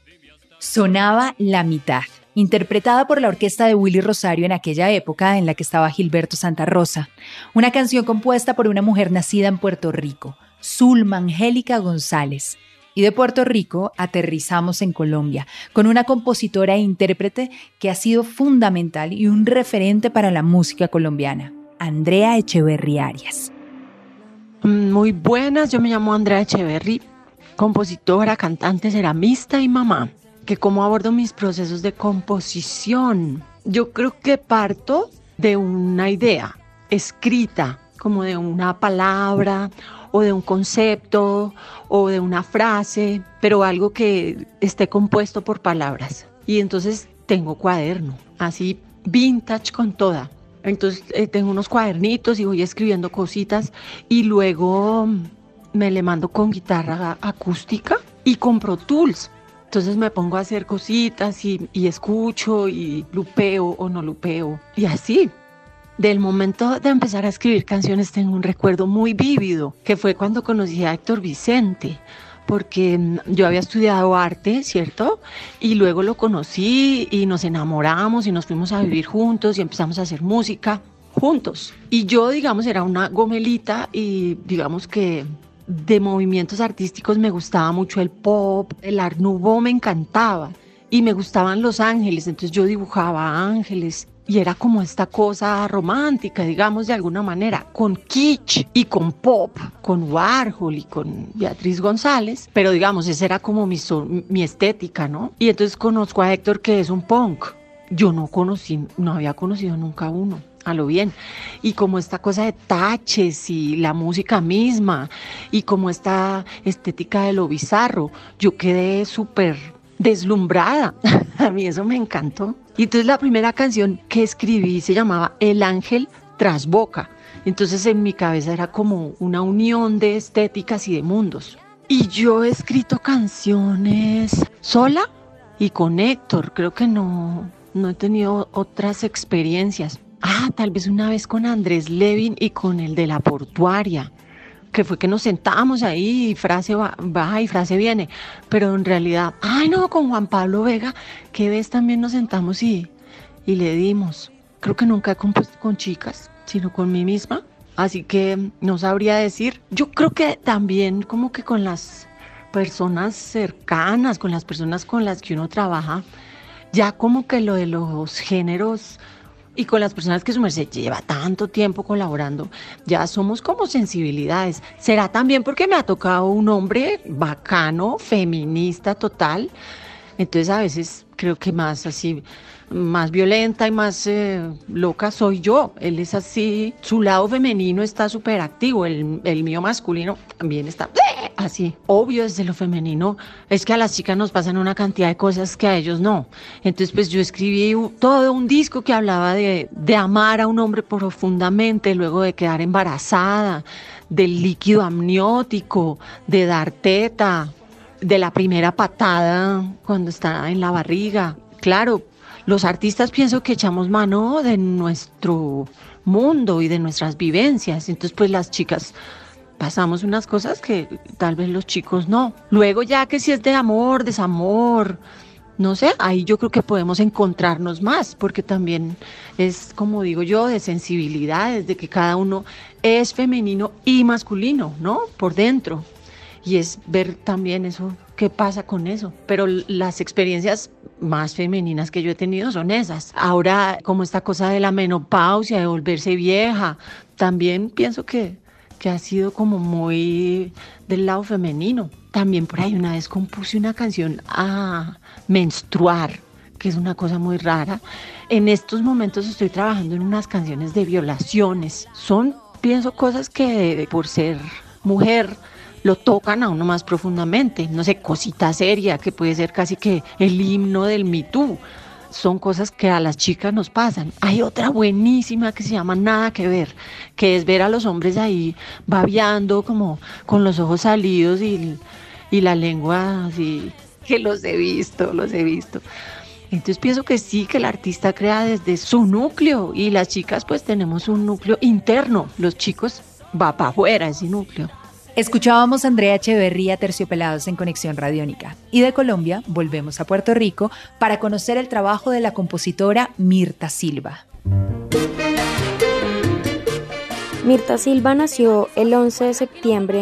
Sonaba La mitad, interpretada por la orquesta de Willy Rosario en aquella época en la que estaba Gilberto Santa Rosa, una canción compuesta por una mujer nacida en Puerto Rico, Zulma Angélica González. Y de Puerto Rico aterrizamos en Colombia con una compositora e intérprete que ha sido fundamental y un referente para la música colombiana, Andrea Echeverry Arias. Muy buenas, yo me llamo Andrea Echeverry, compositora, cantante, ceramista y mamá. Que cómo abordo mis procesos de composición. Yo creo que parto de una idea escrita, como de una palabra o de un concepto o de una frase, pero algo que esté compuesto por palabras. Y entonces tengo cuaderno, así vintage con toda. Entonces tengo unos cuadernitos y voy escribiendo cositas y luego me le mando con guitarra acústica y con Pro Tools. Entonces me pongo a hacer cositas y escucho y lupeo o no lupeo y así. Del momento de empezar a escribir canciones tengo un recuerdo muy vívido, que fue cuando conocí a Héctor Vicente, porque yo había estudiado arte, ¿cierto? Y luego lo conocí y nos enamoramos y nos fuimos a vivir juntos y empezamos a hacer música juntos. Y yo, digamos, era una gomelita y digamos que de movimientos artísticos me gustaba mucho el pop, el Art Nouveau me encantaba y me gustaban los ángeles, entonces yo dibujaba ángeles y era como esta cosa romántica, digamos de alguna manera, con kitsch y con pop, con Warhol y con Beatriz González, pero digamos esa era como mi estética, ¿no? Y entonces conozco a Héctor, que es un punk. Yo no había conocido nunca uno. A lo bien, y como esta cosa de taches y la música misma y como esta estética de lo bizarro, yo quedé súper deslumbrada. A mí eso me encantó. Y entonces la primera canción que escribí se llamaba El Ángel tras Boca. Entonces en mi cabeza era como una unión de estéticas y de mundos. Y yo he escrito canciones sola y con Héctor. Creo que no he tenido otras experiencias. Tal vez una vez con Andrés Levin y con el de La Portuaria, que fue que nos sentábamos ahí y frase va y frase viene, pero en realidad, con Juan Pablo Vega, que vez también nos sentamos y le dimos. Creo que nunca he compuesto con chicas, sino con mí misma, así que no sabría decir. Yo creo que también como que con las personas cercanas, con las personas con las que uno trabaja, ya como que lo de los géneros y con las personas que su merced lleva tanto tiempo colaborando, ya somos como sensibilidades. Será también porque me ha tocado un hombre bacano, feminista total, entonces a veces creo que más así, más violenta y más loca soy yo. Él es así, su lado femenino está súper activo, el mío masculino también está así. Obvio, desde lo femenino es que a las chicas nos pasan una cantidad de cosas que a ellos no. Entonces pues yo escribí todo un disco que hablaba de amar a un hombre profundamente, luego de quedar embarazada, del líquido amniótico, de dar teta, de la primera patada cuando está en la barriga. Claro, los artistas pienso que echamos mano de nuestro mundo y de nuestras vivencias, entonces pues las chicas pasamos unas cosas que tal vez los chicos no. Luego ya que si es de amor, desamor, no sé, ahí yo creo que podemos encontrarnos más, porque también es, como digo yo, de sensibilidades, de que cada uno es femenino y masculino, ¿no? Por dentro. Y es ver también eso, qué pasa con eso. Pero las experiencias más femeninas que yo he tenido son esas. Ahora, como esta cosa de la menopausia, de volverse vieja, también pienso que ha sido como muy del lado femenino. También por ahí una vez compuse una canción a menstruar, que es una cosa muy rara. En estos momentos estoy trabajando en unas canciones de violaciones. Son, pienso, cosas que por ser mujer lo tocan a uno más profundamente. No sé, Cosita Seria, que puede ser casi que el himno del Me Too. Son cosas que a las chicas nos pasan. Hay otra buenísima que se llama Nada que Ver, que es ver a los hombres ahí babeando como con los ojos salidos y la lengua así, que los he visto. Entonces pienso que sí, que el artista crea desde su núcleo y las chicas pues tenemos un núcleo interno. Los chicos va para afuera ese núcleo. Escuchábamos a Andrea Echeverry, Terciopelados en Conexión Radiónica. Y de Colombia volvemos a Puerto Rico para conocer el trabajo de la compositora Mirta Silva. Mirtha Silva nació el 11 de septiembre de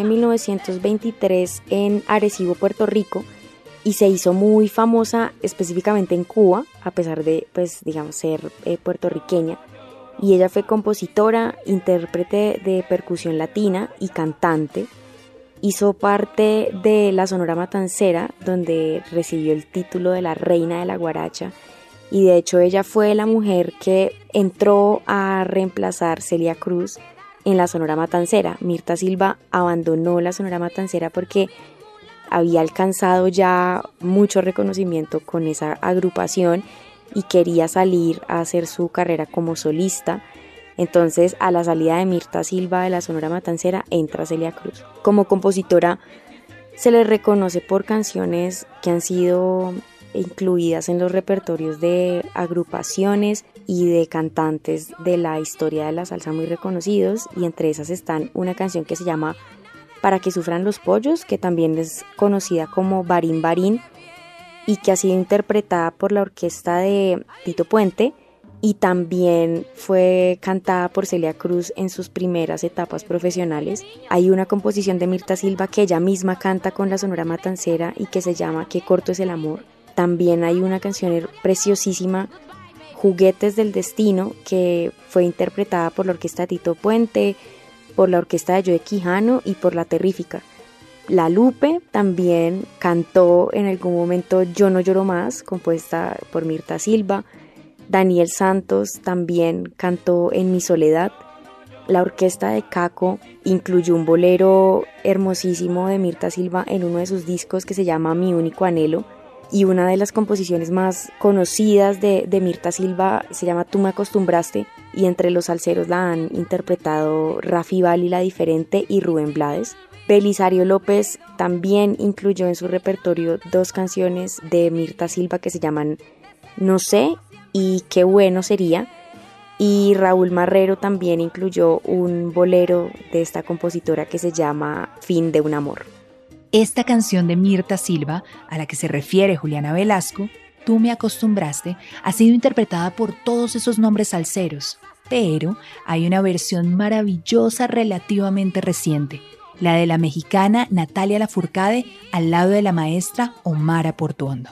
1923 en Arecibo, Puerto Rico, y se hizo muy famosa específicamente en Cuba, a pesar de, ser puertorriqueña. Y ella fue compositora, intérprete de percusión latina y cantante. Hizo parte de la Sonora Matancera, donde recibió el título de la Reina de la Guaracha, y de hecho ella fue la mujer que entró a reemplazar Celia Cruz en la Sonora Matancera. Mirtha Silva abandonó la Sonora Matancera porque había alcanzado ya mucho reconocimiento con esa agrupación y quería salir a hacer su carrera como solista. Entonces, a la salida de Mirtha Silva de la Sonora Matancera entra Celia Cruz. Como compositora se le reconoce por canciones que han sido incluidas en los repertorios de agrupaciones y de cantantes de la historia de la salsa muy reconocidos, y entre esas están una canción que se llama Para que sufran los pollos, que también es conocida como Barín Barín y que ha sido interpretada por la orquesta de Tito Puente, y también fue cantada por Celia Cruz en sus primeras etapas profesionales. Hay una composición de Mirtha Silva que ella misma canta con la Sonora Matancera y que se llama Qué corto es el amor. También hay una canción preciosísima, Juguetes del Destino, que fue interpretada por la orquesta de Tito Puente, por la orquesta de Joe Quijano y por La Terrífica. La Lupe también cantó en algún momento Yo no lloro más, compuesta por Mirtha Silva. Daniel Santos también cantó En mi soledad. La orquesta de Caco incluyó un bolero hermosísimo de Mirtha Silva en uno de sus discos que se llama Mi único anhelo, y una de las composiciones más conocidas de Mirtha Silva se llama Tú me acostumbraste, y entre los salseros la han interpretado Rafi Bali La Diferente y Rubén Blades. Belisario López también incluyó en su repertorio dos canciones de Mirtha Silva que se llaman No sé y Qué bueno sería, y Raúl Marrero también incluyó un bolero de esta compositora que se llama Fin de un amor. Esta canción de Mirtha Silva, a la que se refiere Juliana Velasco, Tú me acostumbraste, ha sido interpretada por todos esos nombres salseros, pero hay una versión maravillosa relativamente reciente, la de la mexicana Natalia Lafourcade al lado de la maestra Omara Portuondo.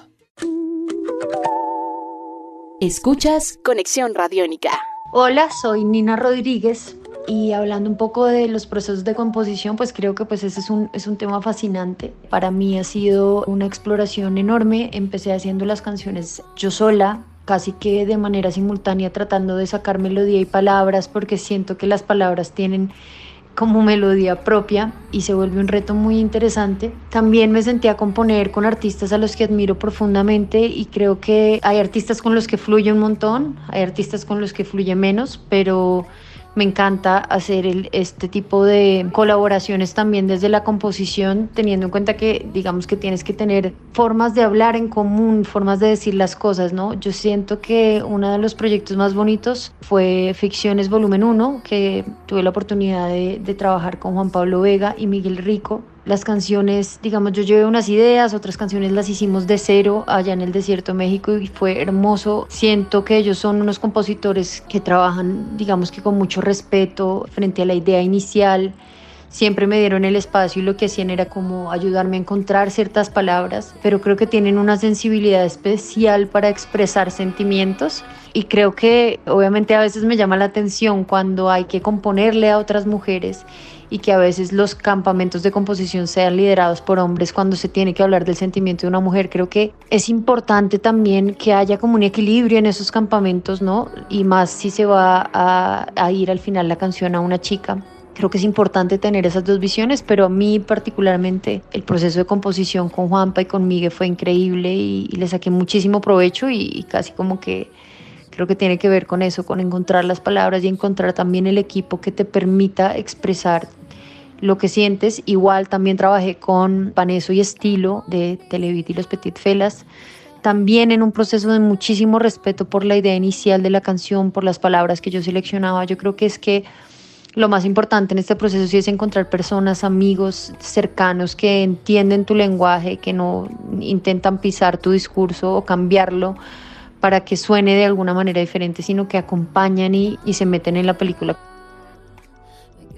Escuchas Conexión Radiónica. Hola, soy Nina Rodríguez y hablando un poco de los procesos de composición, pues creo que ese es un tema fascinante. Para mí ha sido una exploración enorme. Empecé haciendo las canciones yo sola, casi que de manera simultánea, tratando de sacar melodía y palabras, porque siento que las palabras tienen como melodía propia y se vuelve un reto muy interesante. También me senté a componer con artistas a los que admiro profundamente y creo que hay artistas con los que fluye un montón, hay artistas con los que fluye menos, pero me encanta hacer este tipo de colaboraciones también desde la composición, teniendo en cuenta que digamos que tienes que tener formas de hablar en común, formas de decir las cosas, ¿no? Yo siento que uno de los proyectos más bonitos fue Ficciones Volumen 1, que tuve la oportunidad de trabajar con Juan Pablo Vega y Miguel Rico. Las canciones, digamos, yo llevé unas ideas, otras canciones las hicimos de cero allá en el desierto de México y fue hermoso. Siento que ellos son unos compositores que trabajan, digamos que con mucho respeto frente a la idea inicial. Siempre me dieron el espacio y lo que hacían era como ayudarme a encontrar ciertas palabras, pero creo que tienen una sensibilidad especial para expresar sentimientos. Y creo que obviamente a veces me llama la atención cuando hay que componerle a otras mujeres y que a veces los campamentos de composición sean liderados por hombres cuando se tiene que hablar del sentimiento de una mujer. Creo que es importante también que haya como un equilibrio en esos campamentos, ¿no? Y más si se va a ir al final la canción a una chica. Creo que es importante tener esas dos visiones, pero a mí particularmente el proceso de composición con Juanpa y con Miguel fue increíble y le saqué muchísimo provecho y casi como que creo que tiene que ver con eso, con encontrar las palabras y encontrar también el equipo que te permita expresar lo que sientes. Igual también trabajé con Paneso y Estilo de Televit y Los Petit Felas, también en un proceso de muchísimo respeto por la idea inicial de la canción, por las palabras que yo seleccionaba. Yo creo que lo más importante en este proceso sí es encontrar personas, amigos cercanos que entienden tu lenguaje, que no intentan pisar tu discurso o cambiarlo para que suene de alguna manera diferente, sino que acompañan y se meten en la película.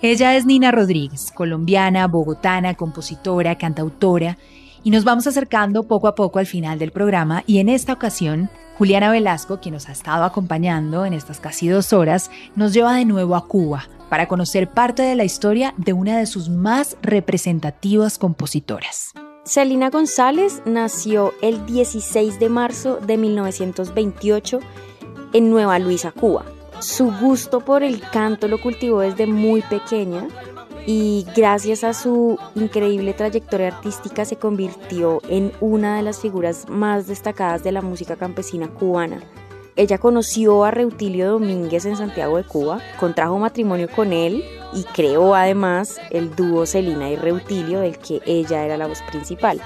Ella es Nina Rodríguez, colombiana, bogotana, compositora, cantautora, y nos vamos acercando poco a poco al final del programa, y en esta ocasión Juliana Velasco, quien nos ha estado acompañando en estas casi 2 horas, nos lleva de nuevo a Cuba para conocer parte de la historia de una de sus más representativas compositoras. Celina González nació el 16 de marzo de 1928 en Nueva Luisa, Cuba. Su gusto por el canto lo cultivó desde muy pequeña y gracias a su increíble trayectoria artística se convirtió en una de las figuras más destacadas de la música campesina cubana. Ella conoció a Reutilio Domínguez en Santiago de Cuba, contrajo matrimonio con él y creó además el dúo Celina y Reutilio, del que ella era la voz principal.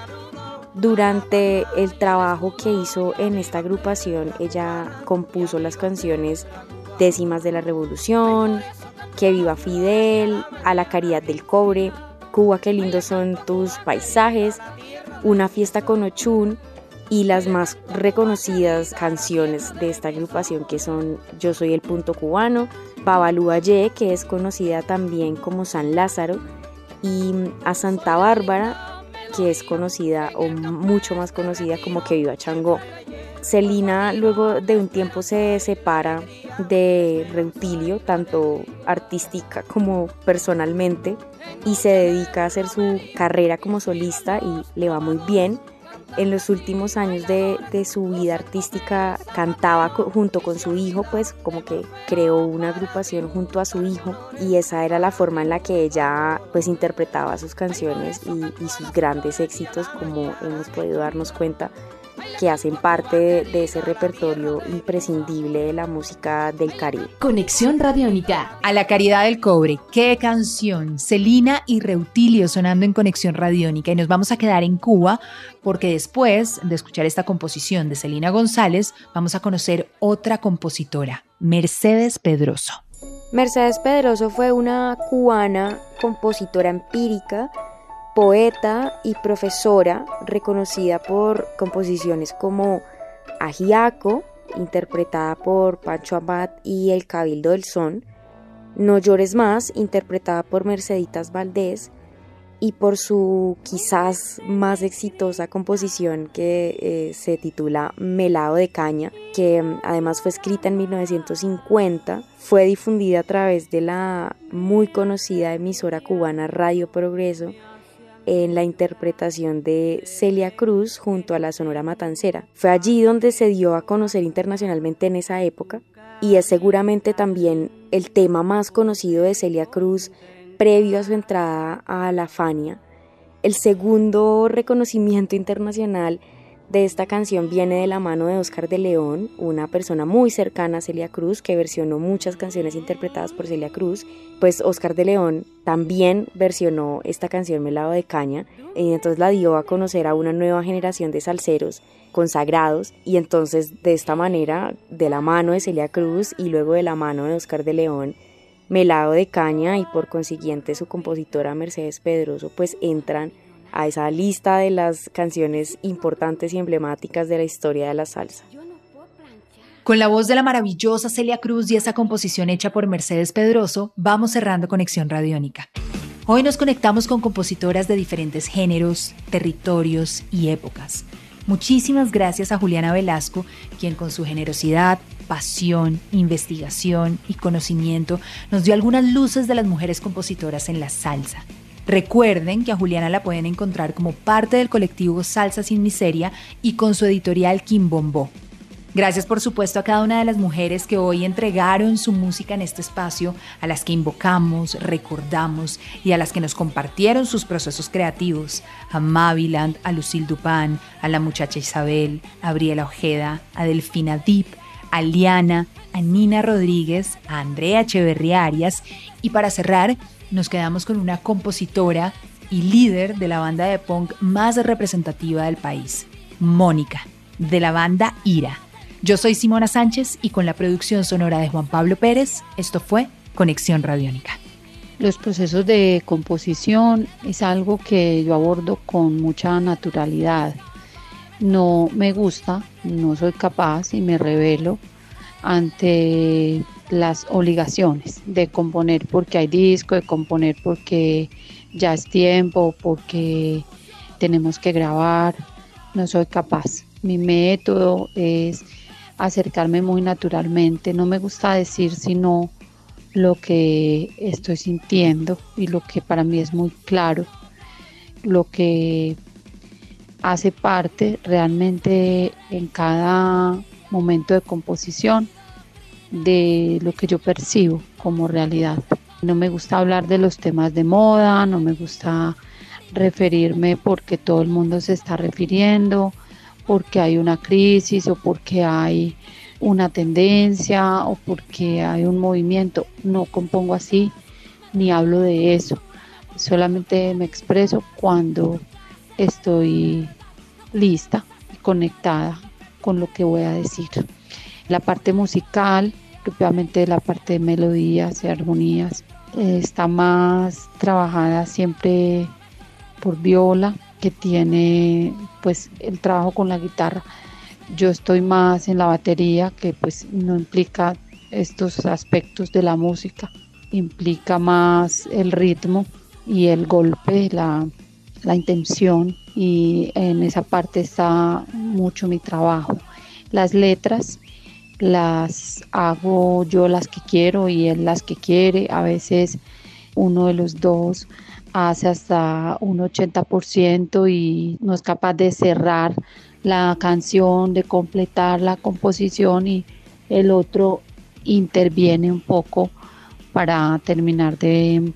Durante el trabajo que hizo en esta agrupación, ella compuso las canciones Décimas de la Revolución, Que viva Fidel, A la Caridad del Cobre, Cuba, qué lindos son tus paisajes, Una fiesta con Ochún, y las más reconocidas canciones de esta agrupación, que son Yo soy el punto cubano, Babalú Ayé, que es conocida también como San Lázaro, y a Santa Bárbara, que es conocida o mucho más conocida como Que viva Changó. Celina luego de un tiempo se separa de Reutilio, tanto artística como personalmente, y se dedica a hacer su carrera como solista y le va muy bien. En los últimos años de su vida artística cantaba junto con su hijo, pues como que creó una agrupación junto a su hijo, y esa era la forma en la que ella pues interpretaba sus canciones y sus grandes éxitos, como hemos podido darnos cuenta que hacen parte de ese repertorio imprescindible de la música del Caribe. Conexión Radiónica. A la Caridad del Cobre, qué canción. Celina y Reutilio sonando en Conexión Radiónica, y nos vamos a quedar en Cuba porque después de escuchar esta composición de Celina González vamos a conocer otra compositora, Mercedes Pedroso. Mercedes Pedroso fue una cubana compositora empírica, poeta y profesora reconocida por composiciones como Ajiaco, interpretada por Pancho Amat y El Cabildo del Son, No llores más, interpretada por Merceditas Valdés, y por su quizás más exitosa composición que se titula Melado de Caña, que además fue escrita en 1950, fue difundida a través de la muy conocida emisora cubana Radio Progreso, en la interpretación de Celia Cruz junto a la Sonora Matancera. Fue allí donde se dio a conocer internacionalmente en esa época, y es seguramente también el tema más conocido de Celia Cruz previo a su entrada a la Fania. El segundo reconocimiento internacional de esta canción viene de la mano de Oscar de León, una persona muy cercana a Celia Cruz que versionó muchas canciones interpretadas por Celia Cruz. Pues Oscar de León también versionó esta canción Melado de Caña, y entonces la dio a conocer a una nueva generación de salseros consagrados, y entonces de esta manera, de la mano de Celia Cruz y luego de la mano de Oscar de León, Melado de Caña y por consiguiente su compositora Mercedes Pedroso pues entran a esa lista de las canciones importantes y emblemáticas de la historia de la salsa. Con la voz de la maravillosa Celia Cruz y esa composición hecha por Mercedes Pedroso, vamos cerrando Conexión Radiónica. Hoy nos conectamos con compositoras de diferentes géneros, territorios y épocas. Muchísimas gracias a Juliana Velasco, quien con su generosidad, pasión, investigación y conocimiento nos dio algunas luces de las mujeres compositoras en la salsa. Recuerden que a Juliana la pueden encontrar como parte del colectivo Salsa Sin Miseria y con su editorial Quimbombó. Gracias por supuesto a cada una de las mujeres que hoy entregaron su música en este espacio, a las que invocamos, recordamos y a las que nos compartieron sus procesos creativos, a Maviland, a Lucille Dupin, a la muchacha Isabel, a Briela Ojeda, a Delfina Dip, a Liana, a Nina Rodríguez, a Andrea Echeverría Arias, y para cerrar nos quedamos con una compositora y líder de la banda de punk más representativa del país, Mónica, de la banda Ira. Yo soy Simona Sánchez y con la producción sonora de Juan Pablo Pérez, esto fue Conexión Radiónica. Los procesos de composición es algo que yo abordo con mucha naturalidad. No me gusta, no soy capaz y me rebelo ante las obligaciones de componer porque hay disco, de componer porque ya es tiempo, porque tenemos que grabar. No soy capaz. Mi método es acercarme muy naturalmente. No me gusta decir sino lo que estoy sintiendo y lo que para mí es muy claro, lo que hace parte realmente en cada momento de composición de lo que yo percibo como realidad. No me gusta hablar de los temas de moda, no me gusta referirme porque todo el mundo se está refiriendo, porque hay una crisis o porque hay una tendencia o porque hay un movimiento. No compongo así ni hablo de eso. Solamente me expreso cuando estoy lista y conectada con lo que voy a decir. La parte musical, propiamente la parte de melodías y armonías, está más trabajada siempre por viola, que tiene pues el trabajo con la guitarra. Yo estoy más en la batería, que pues no implica estos aspectos de la música, implica más el ritmo y el golpe, la intención, y en esa parte está mucho mi trabajo. Las letras las hago yo las que quiero y él las que quiere. A veces uno de los dos hace hasta un 80% y no es capaz de cerrar la canción, de completar la composición, y el otro interviene un poco para terminar de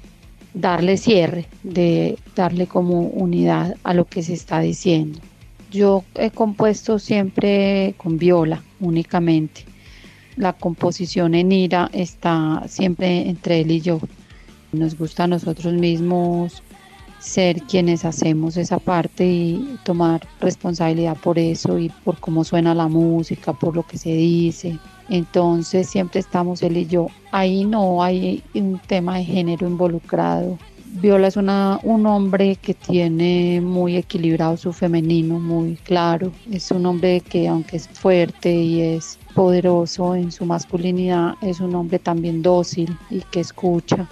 darle cierre, de darle como unidad a lo que se está diciendo. Yo he compuesto siempre con viola únicamente. La composición en ira está siempre entre él y yo. Nos gusta a nosotros mismos ser quienes hacemos esa parte y tomar responsabilidad por eso y por cómo suena la música, por lo que se dice. Entonces siempre estamos él y yo. Ahí no hay un tema de género involucrado. Viola es un hombre que tiene muy equilibrado su femenino, muy claro. Es un hombre que, aunque es fuerte y es poderoso en su masculinidad, es un hombre también dócil y que escucha,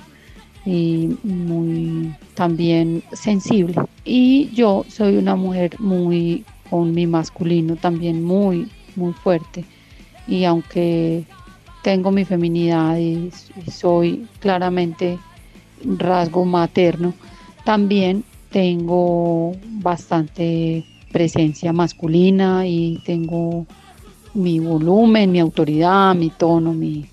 y muy también sensible. Y yo soy una mujer muy, con mi masculino también muy, muy fuerte. Y aunque tengo mi feminidad y soy claramente rasgo materno, también tengo bastante presencia masculina y tengo mi volumen, mi autoridad, mi tono,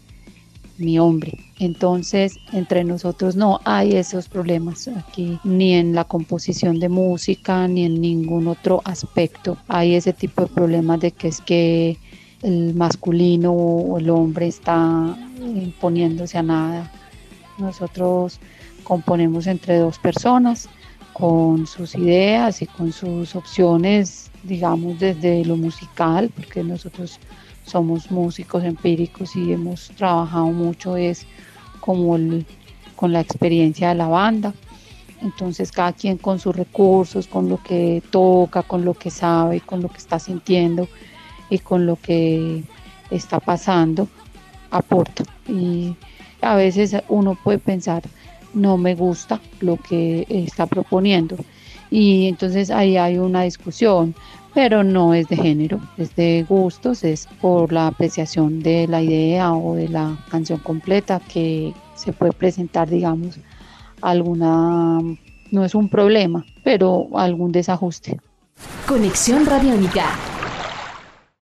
mi hombre. Entonces, entre nosotros no hay esos problemas aquí, ni en la composición de música, ni en ningún otro aspecto. Hay ese tipo de problemas de que es que el masculino o el hombre está imponiéndose a nada. Nosotros componemos entre dos personas con sus ideas y con sus opciones, digamos, desde lo musical, porque nosotros somos músicos empíricos y hemos trabajado mucho es como con la experiencia de la banda. Entonces cada quien con sus recursos, con lo que toca, con lo que sabe, con lo que está sintiendo y con lo que está pasando, aporta. Y a veces uno puede pensar, no me gusta lo que está proponiendo, y entonces ahí hay una discusión, pero no es de género, es de gustos, es por la apreciación de la idea o de la canción completa que se puede presentar, digamos, alguna, no es un problema, pero algún desajuste. Conexión Radiónica.